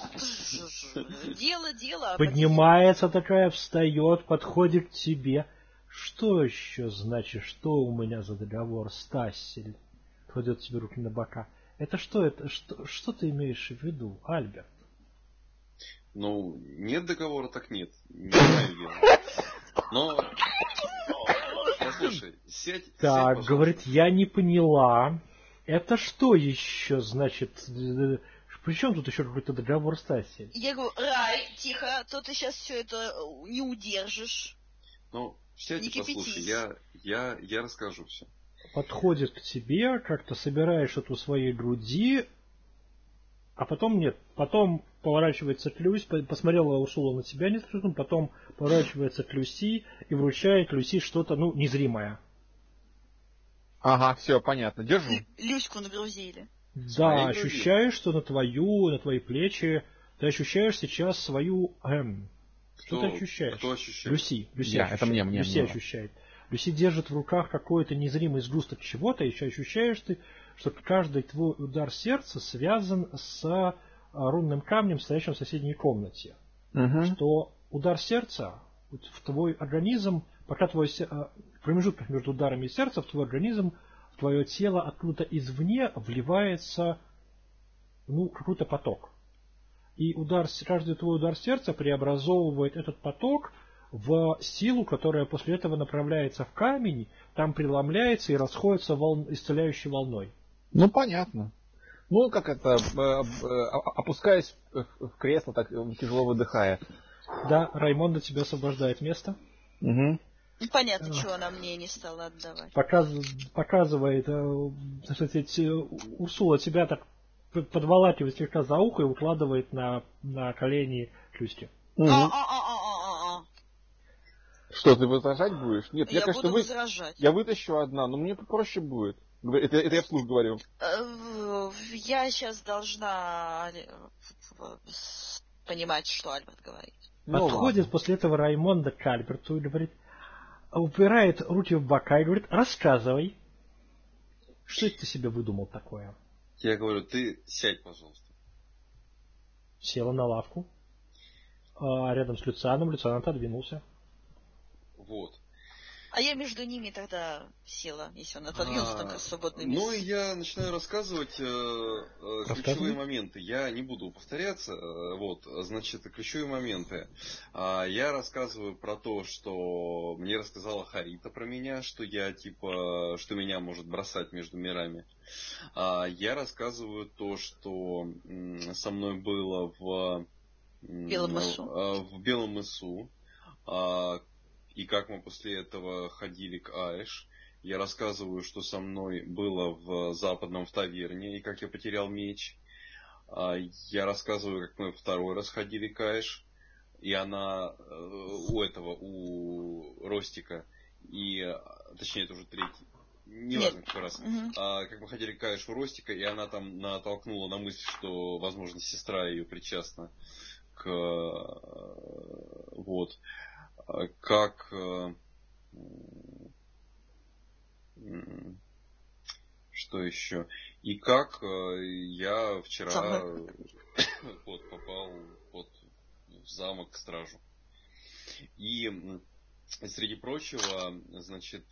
Дело, дело. а Поднимается такая, встает, подходит к тебе. Что еще значит, что у меня за договор, Стасель? Кладет тебе руки на бока. Это что это? Что, что ты имеешь в виду, Альберт? Ну, нет договора, так нет. Не знаю дело. Но, послушай, сядь, сядь, Так, пожалуйста. говорит, я не поняла. Это что еще значит? э, При чем тут еще какой-то договор Стасель? Я говорю, Рай, тихо, то ты сейчас все это э, не удержишь. Ну, сядь Не и послушай, кипятись. я, я, я расскажу все. Подходит к тебе, как-то собираешь это у своей груди, а потом нет. Потом поворачивается к Люси, по- посмотрела Урсула на тебя несколько секунд, потом поворачивается к Люси и вручает Люси что-то, ну, незримое. Ага, все, понятно. Держу. Лю- Люську нагрузили. Да, моей груди? ощущаешь, что на твою, на твои плечи ты ощущаешь сейчас свою... Эм, что ты ощущаешь? Кто ощущает? Люси. Люси Я, ощущает. это мне, мне, Люси мне. ощущает. Люси держит в руках какой-то незримый сгусток чего-то, и еще ощущаешь ты, что каждый твой удар сердца связан с а, рунным камнем, стоящим в соседней комнате. Угу. Что удар сердца вот в твой организм, пока твой се- а, в промежутках между ударами сердца в твой организм, в твое тело откуда-то извне вливается ну, какой-то поток. И удар, с- каждый твой удар сердца преобразовывает этот поток в силу, которая после этого направляется в камень, там преломляется и расходится волн, исцеляющей волной. Ну, понятно. Ну, как это, э, э, опускаясь в в кресло, так э, тяжело выдыхая. Да, Раймонда тебе освобождает место. Угу. Непонятно, чего она мне не стала отдавать. Показ, показывает, э, так сказать, э, Урсула тебя так п- подволакивает слегка за ухо и укладывает на, на колени Люськи. Угу. А-а-а-а-а-а. Что, ты возражать будешь? Нет, я, Я конечно, буду вы... возражать. я вытащу одна, но мне проще будет. Говорю, Это, это я вслух говорю. Э, Я сейчас должна э, понимать, что Альберт говорит. Ну, Подходит ладно. после этого Раймонда к Альберту и говорит, упирает руки в бока и говорит, рассказывай. Что это ты себе выдумал такое? Я говорю, ты сядь, пожалуйста. Села на лавку. а, рядом с Люцианом. Люциан отодвинулся. Вот. А я между ними тогда села, если он отодвинулся, там как раз свободное место. Ну и я начинаю рассказывать э, э, ключевые моменты. Я не буду повторяться. Э, вот, значит, ключевые моменты. А, я рассказываю про то, что мне рассказала Харита про меня, что я типа, что меня может бросать между мирами. А, я рассказываю то, что м, со мной было в Белом мысу. в Белом мысу. А, и как мы после этого ходили к Аэш. Я рассказываю, что со мной было в западном в таверне, и как я потерял меч. А, я рассказываю, как мы второй раз ходили к Аэш, и она у этого, у Ростика, и, точнее, это уже третий. Неважно, какой раз. Угу. А, как мы ходили к Аэш у Ростика, и она там натолкнула на мысль, что, возможно, сестра ее причастна к... Вот. Как... Что еще? И как я вчера вот, попал вот, в замок к стражу. И среди прочего, значит,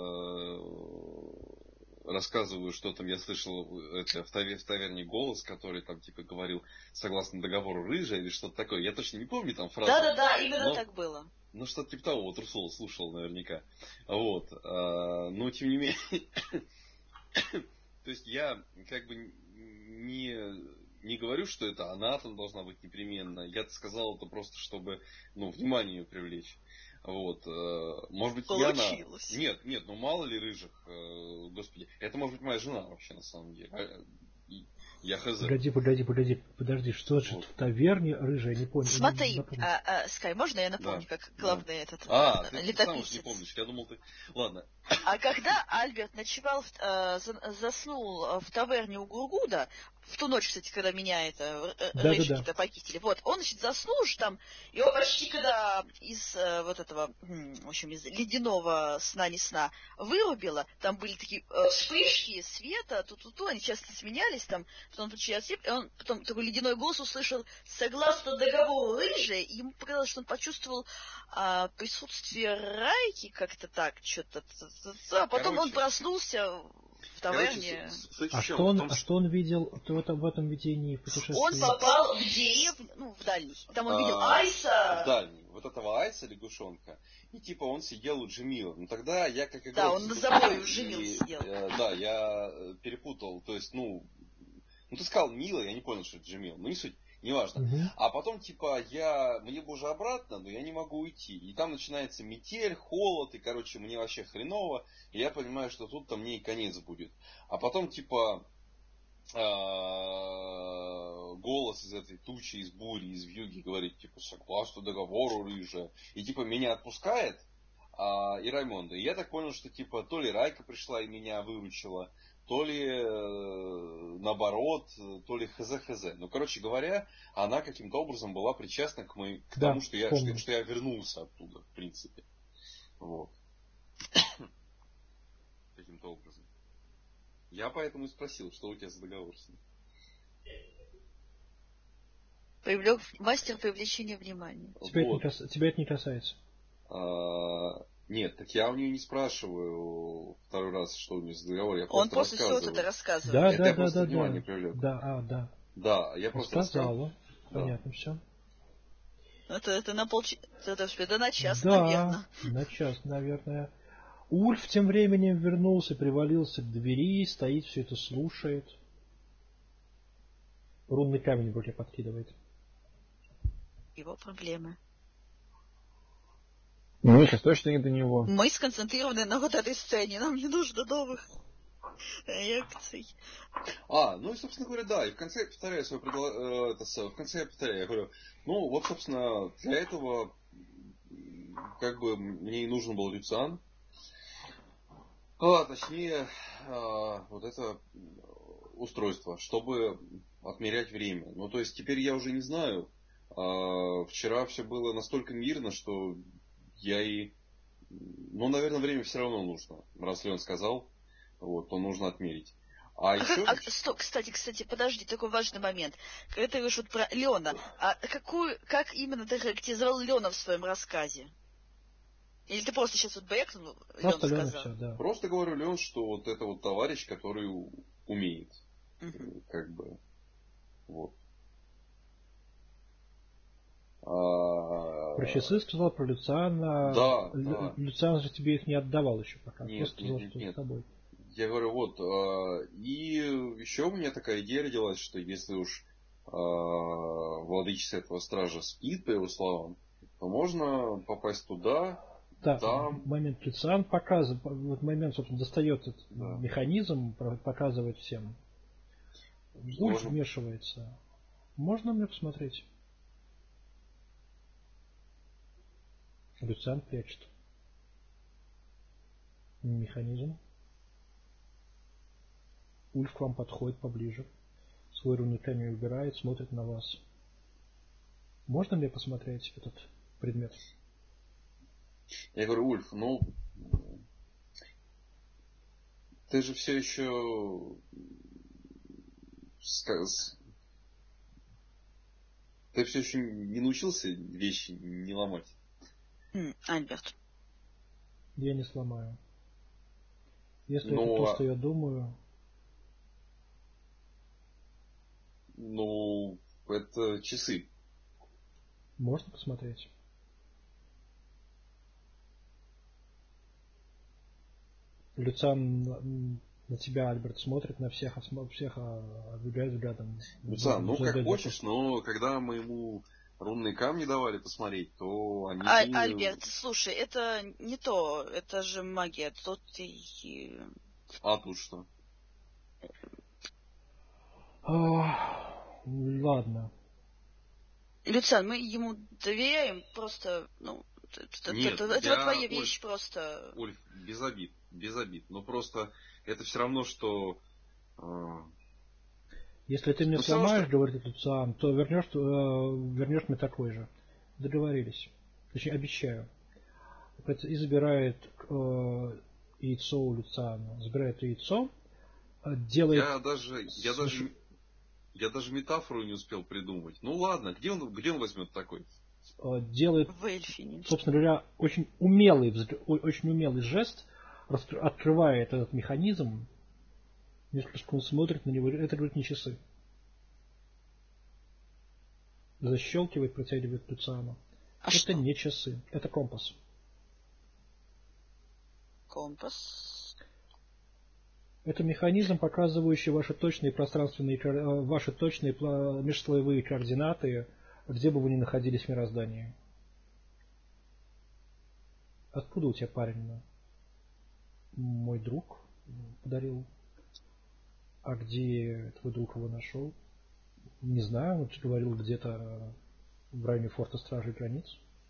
рассказываю, что там я слышал это, в, тавер, в таверне голос, который там типа говорил согласно договору рыжая или что-то такое. Я точно не помню там фразу. Да-да-да, именно но... так было. Ну, что-то типа того, вот Русул слушал наверняка. Вот. А, но, тем не менее... То есть, я как бы не, не говорю, что это она там должна быть непременно. Я сказал это просто, чтобы, ну, внимание ее привлечь. Вот. Может быть, Получилось. и она... Нет, нет, ну мало ли рыжих, господи. Это может быть моя жена вообще, на самом деле. Я хз. Погоди, погоди, погоди, подожди, что значит вот. В таверне рыжая, не понял. Смотри, а, а, Скай, можно я напомню, да, как главный да. этот а, э, ты, летописец? ты сам уж не помнишь, я думал ты... Ладно. А когда Альберт ночевал, в, э, заснул в таверне у Гургуда, в ту ночь, кстати, когда меня это да, рейшики-то да, да. похитили, вот, он, значит, заснул уже там, и он почти когда из э, вот этого, в общем, из ледяного сна не сна вырубило, там были такие э, вспышки света, ту-ту-ту, они часто сменялись, там, потом получилось, и он потом такой ледяной голос услышал, согласно договору рыжей, и ему показалось, что он почувствовал а, присутствие Райки как-то так, что-то, а потом короче, он проснулся в таверне. Короче, а, что он, том, а что он видел в этом, в этом видении в путешествии? Он попал в деревню, ну, в дальний. Там он а, видел Айса. В дальний. Вот этого Айса, лягушонка. И типа он сидел у Джемила. Ну тогда я как игрок... Да, он на забое у Джемила сидел. Э, да, я перепутал. То есть, ну... Ну ты сказал Мила, я не понял, что это Джемил. Ну не суть. Неважно. Угу. А потом, типа, я... Мне бы уже обратно, но я не могу уйти. И там начинается метель, холод, и, короче, мне вообще хреново. И я понимаю, что тут-то мне и конец будет. А потом, типа, голос из этой тучи, из бури, из вьюги говорит, типа, согласно договору, рыжая. И, типа, меня отпускает, и Раймонда. И я так понял, что, типа, то ли Райка пришла и меня выручила, то ли э, наоборот, то ли хз-хз. Ну, короче говоря, она каким-то образом была причастна к, моей, к да, тому, что я, что, что я вернулся оттуда, в принципе. Вот. Каким-то образом. Я поэтому и спросил, что у тебя за договор с ним. Привлек мастер привлечения внимания. Тебя, вот. это, не, тебя это не касается. А, нет, так я у нее не спрашиваю второй раз, что у нее за договор. Я Он просто после всего это рассказывает. Да, это да, я да, просто да, внимание да. привлек. Да, а, да. Да, я Он просто сказала. Да. Понятно, все. Это, это на полчаса, это, это на час, да, наверное. на час, наверное. Ульф тем временем вернулся, привалился к двери, стоит, все это слушает. Рунный камень в руке подкидывает. Его проблемы. Ну, сейчас точно не до него. Мы сконцентрированы на вот этой сцене, нам не нужно новых реакций. А, ну и, собственно говоря, да, и в конце я повторяю свое предложение, в конце я повторяю, я говорю, ну, вот, собственно, для этого, как бы, мне и нужен был Люциан, а, точнее, а, вот это устройство, чтобы отмерять время. Ну, то есть, теперь я уже не знаю, а, вчера все было настолько мирно, что я и, ну, наверное, время все равно нужно, раз Леон сказал, вот, то нужно отмерить. А А еще... как- а, стоп, кстати, кстати, подожди, такой важный момент. Когда ты говоришь вот про Леона, а какую, как именно ты характеризовал Леона в своем рассказе? Или ты просто сейчас вот бэкнул, Леон Просто Лена сказал? все, да. Просто говорю, Леон, что вот это вот товарищ, который у- умеет. Мгм. Как бы. Вот. А, Про часы сказал, про Люциана. Да, Лю- да. Люциан же тебе их не отдавал еще пока. Нет, Просто сказал, нет, нет, что нет. с тобой. Я говорю, вот, а, и еще у меня такая идея родилась, что если уж а, владычица этого стража спит, по его словам, то можно попасть туда, Да, там... момент Люциан показывает, вот момент, собственно, достает этот Да. механизм, про- показывает всем. Ульф Можем. вмешивается. Можно мне посмотреть? Люциан прячет механизм. Ульф к вам подходит поближе. Свой рунный камень убирает, смотрит на вас. Можно мне посмотреть этот предмет? Я говорю, Ульф, ну, ты же все еще сказ... ты все еще не научился вещи не ломать. М, Альберт. Я не сломаю. Если Но, это то, что я думаю, ну, это часы. можно посмотреть? Люциан м, на тебя, Альберт, смотрит, на всех, осма- всех а, обвигает взглядом. Люциан, ну как Задает хочешь, вопрос. но когда мы ему рунные камни давали посмотреть, то они... А- Альберт, слушай, это не то, это же магия, тут и... А тут что? А, ладно. Люциан, мы ему доверяем, просто, ну, это, Нет, это, это я- вот твоя Ульф, вещь, просто... Ульф, без обид, без обид. Но просто это все равно, что... э, Если ты мне Ну, всё равно, сломаешь, что- говорит Люциан, то вернешь, э, вернешь мне такой же. Договорились. Точнее, обещаю. И забирает э, яйцо у Люциана. Забирает яйцо, э, делает... Я даже, я Слушай- даже, я даже метафору не успел придумать. Ну ладно, где он, где он возьмет такой? э, делает, В Эльфине. собственно говоря, очень умелый, взг- о- очень умелый жест, раскр- открывает этот механизм. Несколько секунд смотрит на него. Это, говорит, не часы. Защелкивает, протягивает Люциану. А Это что? не часы, это компас. Компас. Это механизм, показывающий ваши точные пространственные, кор- э, ваши точные пла- межслоевые координаты, где бы вы ни находились в мироздании. Откуда у тебя парень? Мой друг подарил. А где твой друг его нашел? Не знаю, он говорил где-то в районе форта Стражей Границ.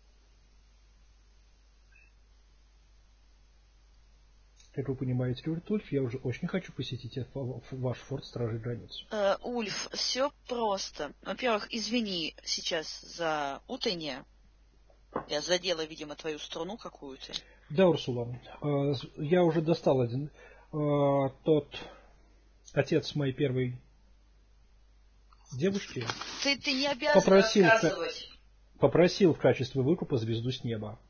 Как вы понимаете, говорит Ульф, я уже очень хочу посетить этот ваш форт Стражей Границ. Э, Ульф, все просто. Во-первых, извини сейчас за утреннее. Я задела, видимо, твою струну какую-то. Да, Урсула, э, я уже достал один. Э, Тот отец моей первой девушки Ты, ты не обязан Попросил, рассказывать. попросил в качестве выкупа звезду с неба.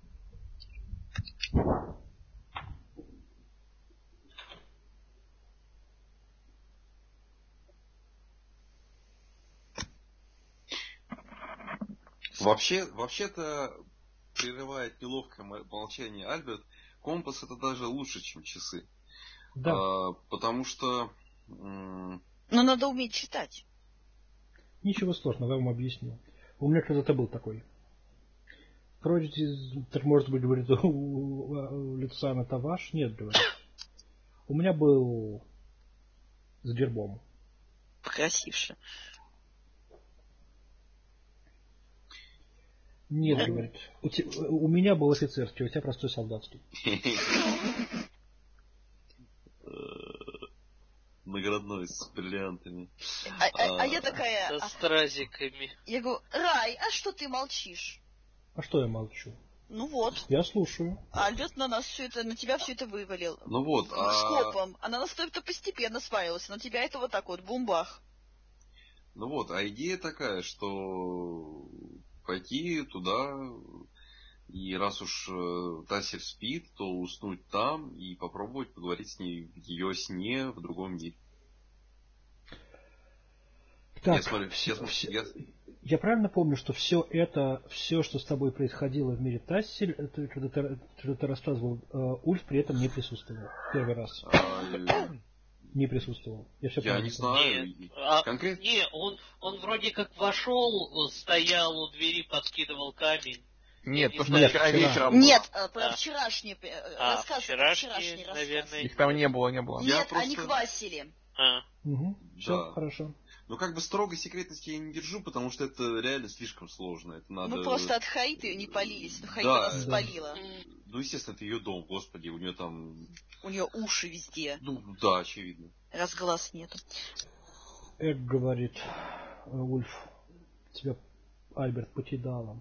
Вообще, вообще-то, прерывает неловкое молчание Альберт, компас это даже лучше, чем часы. Да. А, потому что... м, Но надо уметь читать. Ничего сложного, я вам объясню. У меня когда-то был такой. Пройдете, так может быть, говорит, у, у Люциана это ваш? Нет, говорит. У меня был с гербом. Покрасивше. Нет, Ну. говорит. У, те- у меня был офицерский, у тебя простой солдатский. Наградной с бриллиантами. А, а- а я такая... Со а- стразиками. я говорю, Рай, а что ты молчишь? А что я молчу? Ну вот. Я слушаю. Альберт на нас все это, на тебя все это вывалил. Ну вот, а... Скопом. А на нас это постепенно свалилось. На тебя это вот так вот, бумбах. Ну вот, а идея такая, что пойти туда, и раз уж э, Тассер спит, то уснуть там и попробовать поговорить с ней в ее сне в другом мире. Так, я смотрю, все, я, смотрю, все, я... я правильно помню, что все это, все, что с тобой происходило в мире Тассель, это, когда ты, когда ты рассказывал, э, Ульф при этом не присутствовал. Первый раз. А, не присутствовал. Я все Я не знаю. Нет, а, Конкретно... не, он, он вроде как вошел, стоял у двери, подкидывал камень. Нет, не то, что знаю, вчера вчера. вечером... Нет, а, про А. вчерашний А, рассказ. вчерашний, вчерашний рассказ. наверное, Их там не было, не было. Я Нет, просто- они квасили. А, Угу. Все, Да. хорошо. Ну, как бы строгой секретности я не держу, потому что это реально слишком сложно. Это надо... Мы просто от Хаиты не полились, но Хаита Да. нас Да. спалила. Ну, естественно, это ее дом, господи, у нее там... У нее уши везде, Ну, да, очевидно. раз глаз нету. Эк, говорит э, Ульф, тебя Альберт покидала.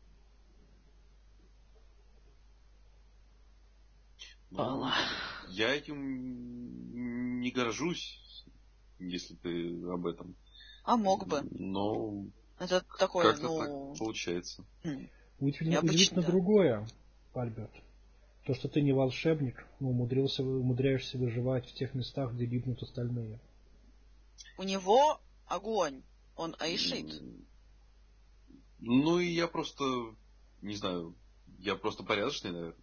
Ну, я этим не горжусь, если ты об этом. А мог бы. Но Это такое, как-то ну... так получается. м, Удивительно, Необычно, удивительно да. другое, Альберт. То, что ты не волшебник, но умудрился, умудряешься выживать в тех местах, где гибнут остальные. У него огонь. Он аишит. Ну, и я просто, не знаю, я просто порядочный, наверное.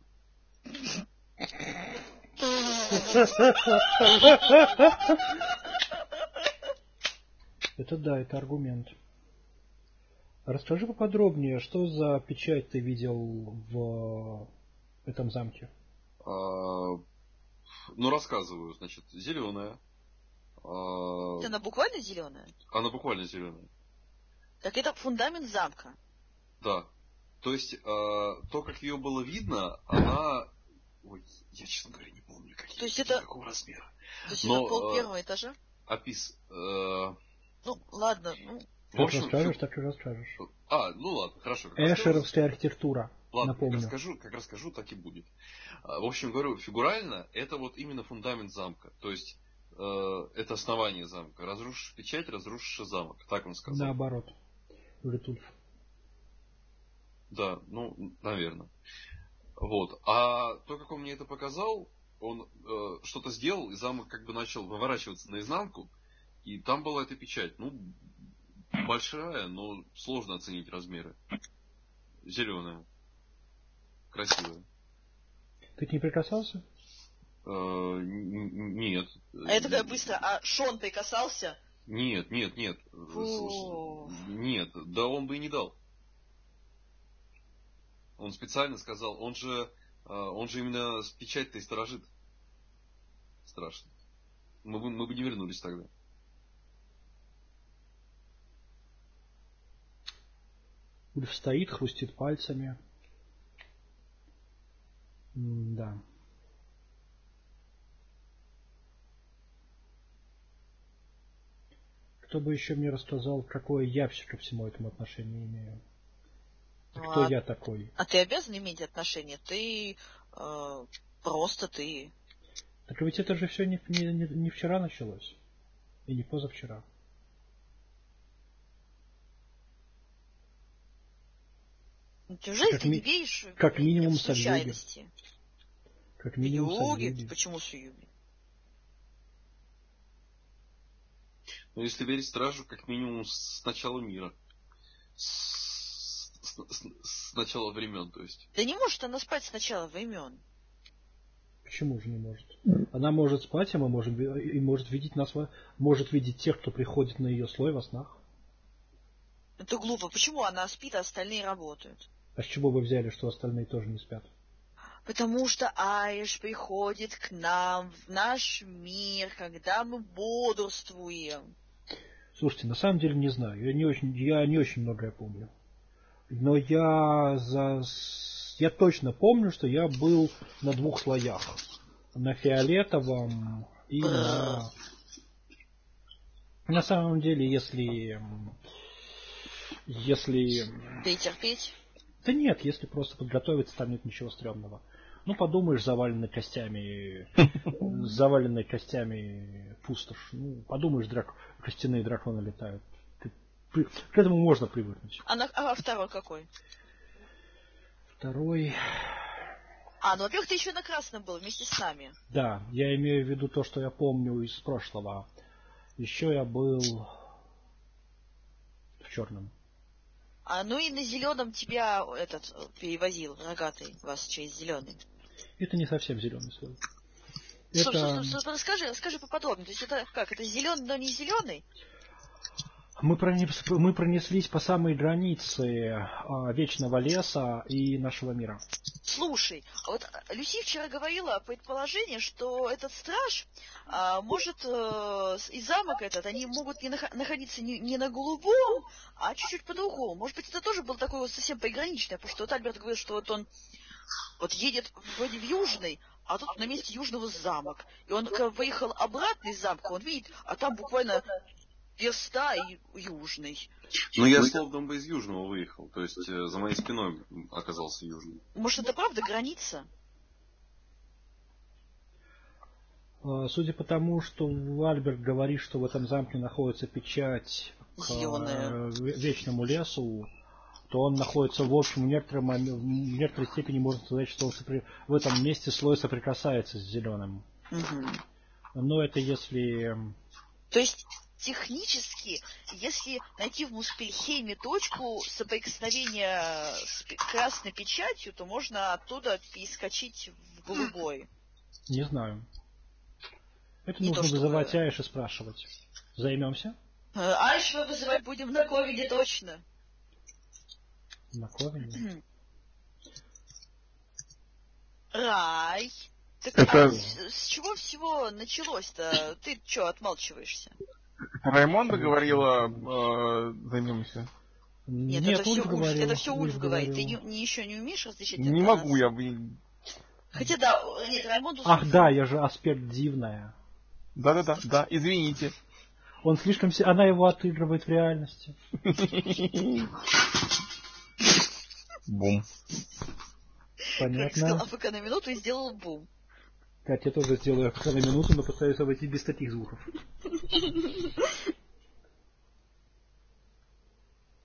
Это да, это аргумент. Расскажи поподробнее, что за печать ты видел в этом замке? А, ну, рассказываю, значит, зеленая. А, Она буквально зеленая? она буквально зеленая. Так это фундамент замка. Да. То есть, а, то, как ее было видно, она... Ой, я, честно говоря, не помню, какие, То есть какие, это- какого размера. То есть Но, это пол э, первого этажа? Опис. э, Ну, ладно, ну... в Как общем, расскажешь, фи- так и расскажешь. А, ну ладно, хорошо. как расскажу. Эшеровская архитектура, Ладно, как напомню. расскажу, как расскажу, так и будет. А, В общем, говорю, фигурально это вот именно фундамент замка. То есть э, это основание замка. Разрушишь печать, разрушишь замок. Так он сказал. Наоборот. Говорит Ульф. Да, ну, наверное. Вот. А то, как он мне это показал, он э, что-то сделал, и замок как бы начал выворачиваться наизнанку, и там была эта печать. Ну, большая, но сложно оценить размеры. Зеленая. Красивая. Ты к ней прикасался? Э, н- н- нет. А я такая быстро, а Шон прикасался? Нет, нет, нет. Фу. Нет, да он бы и не дал. Он специально сказал, он же, э, он же именно с печать-то и сторожит. Страшно. Мы бы, мы бы не вернулись тогда. Ульф стоит, хрустит пальцами. М-да. Кто бы еще мне рассказал, какое я все ко всему этому отношение имею? И Ну, кто а- я такой? А ты обязан иметь отношение? Ты... э, просто ты... Так ведь это же все не, не, не- не вчера началось. И не позавчера. Неужели Как ты ми- не веришь как в- минимум в Сальюги. случайности? Как минимум Юги? Сальюги. Почему Суюги? Но если верить стражу, как минимум с начала мира. С, с- с- с начала времен, то есть. Да не может она спать с начала времен. Почему же не может? Она может спать, а мы можем ви- и может видеть нас, во- может видеть тех, кто приходит на ее слой во снах. Это глупо. Почему она спит, а остальные работают? А с чего вы взяли, что остальные тоже не спят? Потому что Аиш приходит к нам в наш мир, когда мы бодрствуем. Слушайте, на самом деле не знаю. Я не очень, я не очень многое помню. Но я за, я точно помню, что я был на двух слоях. На фиолетовом и на... На самом деле, если... Если... Перетерпеть? Да нет, если просто подготовиться, там нет ничего стрёмного. Ну, подумаешь, заваленный костями, заваленной костями пустошь. Ну, подумаешь, драк... костяные драконы летают. Ты... К этому можно привыкнуть. А, на... а второй какой? Второй... А, ну, во-первых, ты еще на красном был вместе с нами. Да, я имею в виду то, что я помню из прошлого. Еще я был в черном. А, ну и на зеленом тебя этот перевозил, рогатый, вас через зеленый. Это не совсем зеленый слой. Стоп, это... стоп, стоп, стоп, расскажи, расскажи поподробнее. То есть это как, это зеленый, но не зеленый? Мы, пронес... Мы пронеслись по самой границе а, Вечного леса и нашего мира. Слушай, вот Люси вчера говорила о предположении, что этот страж а, может, э, и замок этот, они могут не нах- находиться не, не на голубом, а чуть-чуть по-другому. Может быть, это тоже был такой вот совсем приграничный, потому что вот Альберт говорил, что вот он вот едет вроде в Южный, а тут на месте Южного замок. И он, когда выехал обратно из замка, он видит, а там буквально верста и Южный. Ну, я словно бы из Южного выехал, то есть э, за моей спиной оказался Южный. Может, это правда граница? Судя по тому, что Альберт говорит, что в этом замке находится печать к Зелёная. Вечному лесу, то он находится в общем, в, некотором, в некоторой степени можно сказать, что он сопри... в этом месте слой соприкасается с зеленым. Угу. Но это если... То есть, технически, если найти в Муспельхейме точку соприкосновения с красной печатью, то можно оттуда перескочить в голубой. Не знаю. Это Не нужно то, вызывать чтобы... Айш и спрашивать. Займемся? Айш мы вызывать будем на ковиде точно. На ковиде? Рай. Так Это... а с, с чего всего началось-то? Ты что, отмалчиваешься? Раймонда говорила, э, займемся. Нет, Нет, это, Ульф все говорил, Ульф, это все Ульф, Ульф говорит. говорил. Ты не, не, еще не умеешь различить Не интонации? могу я, блин. Хотя да, нет, Раймонду... Ах да, я же аспект дивная. Да-да-да, да, извините. Он слишком... си- Она его отыгрывает в реальности. Бум. Как сказал Понятно. АФК на минуту и сделал бум. Катя, я тоже сделаю АФК на минуту, но постараюсь обойти без таких звуков.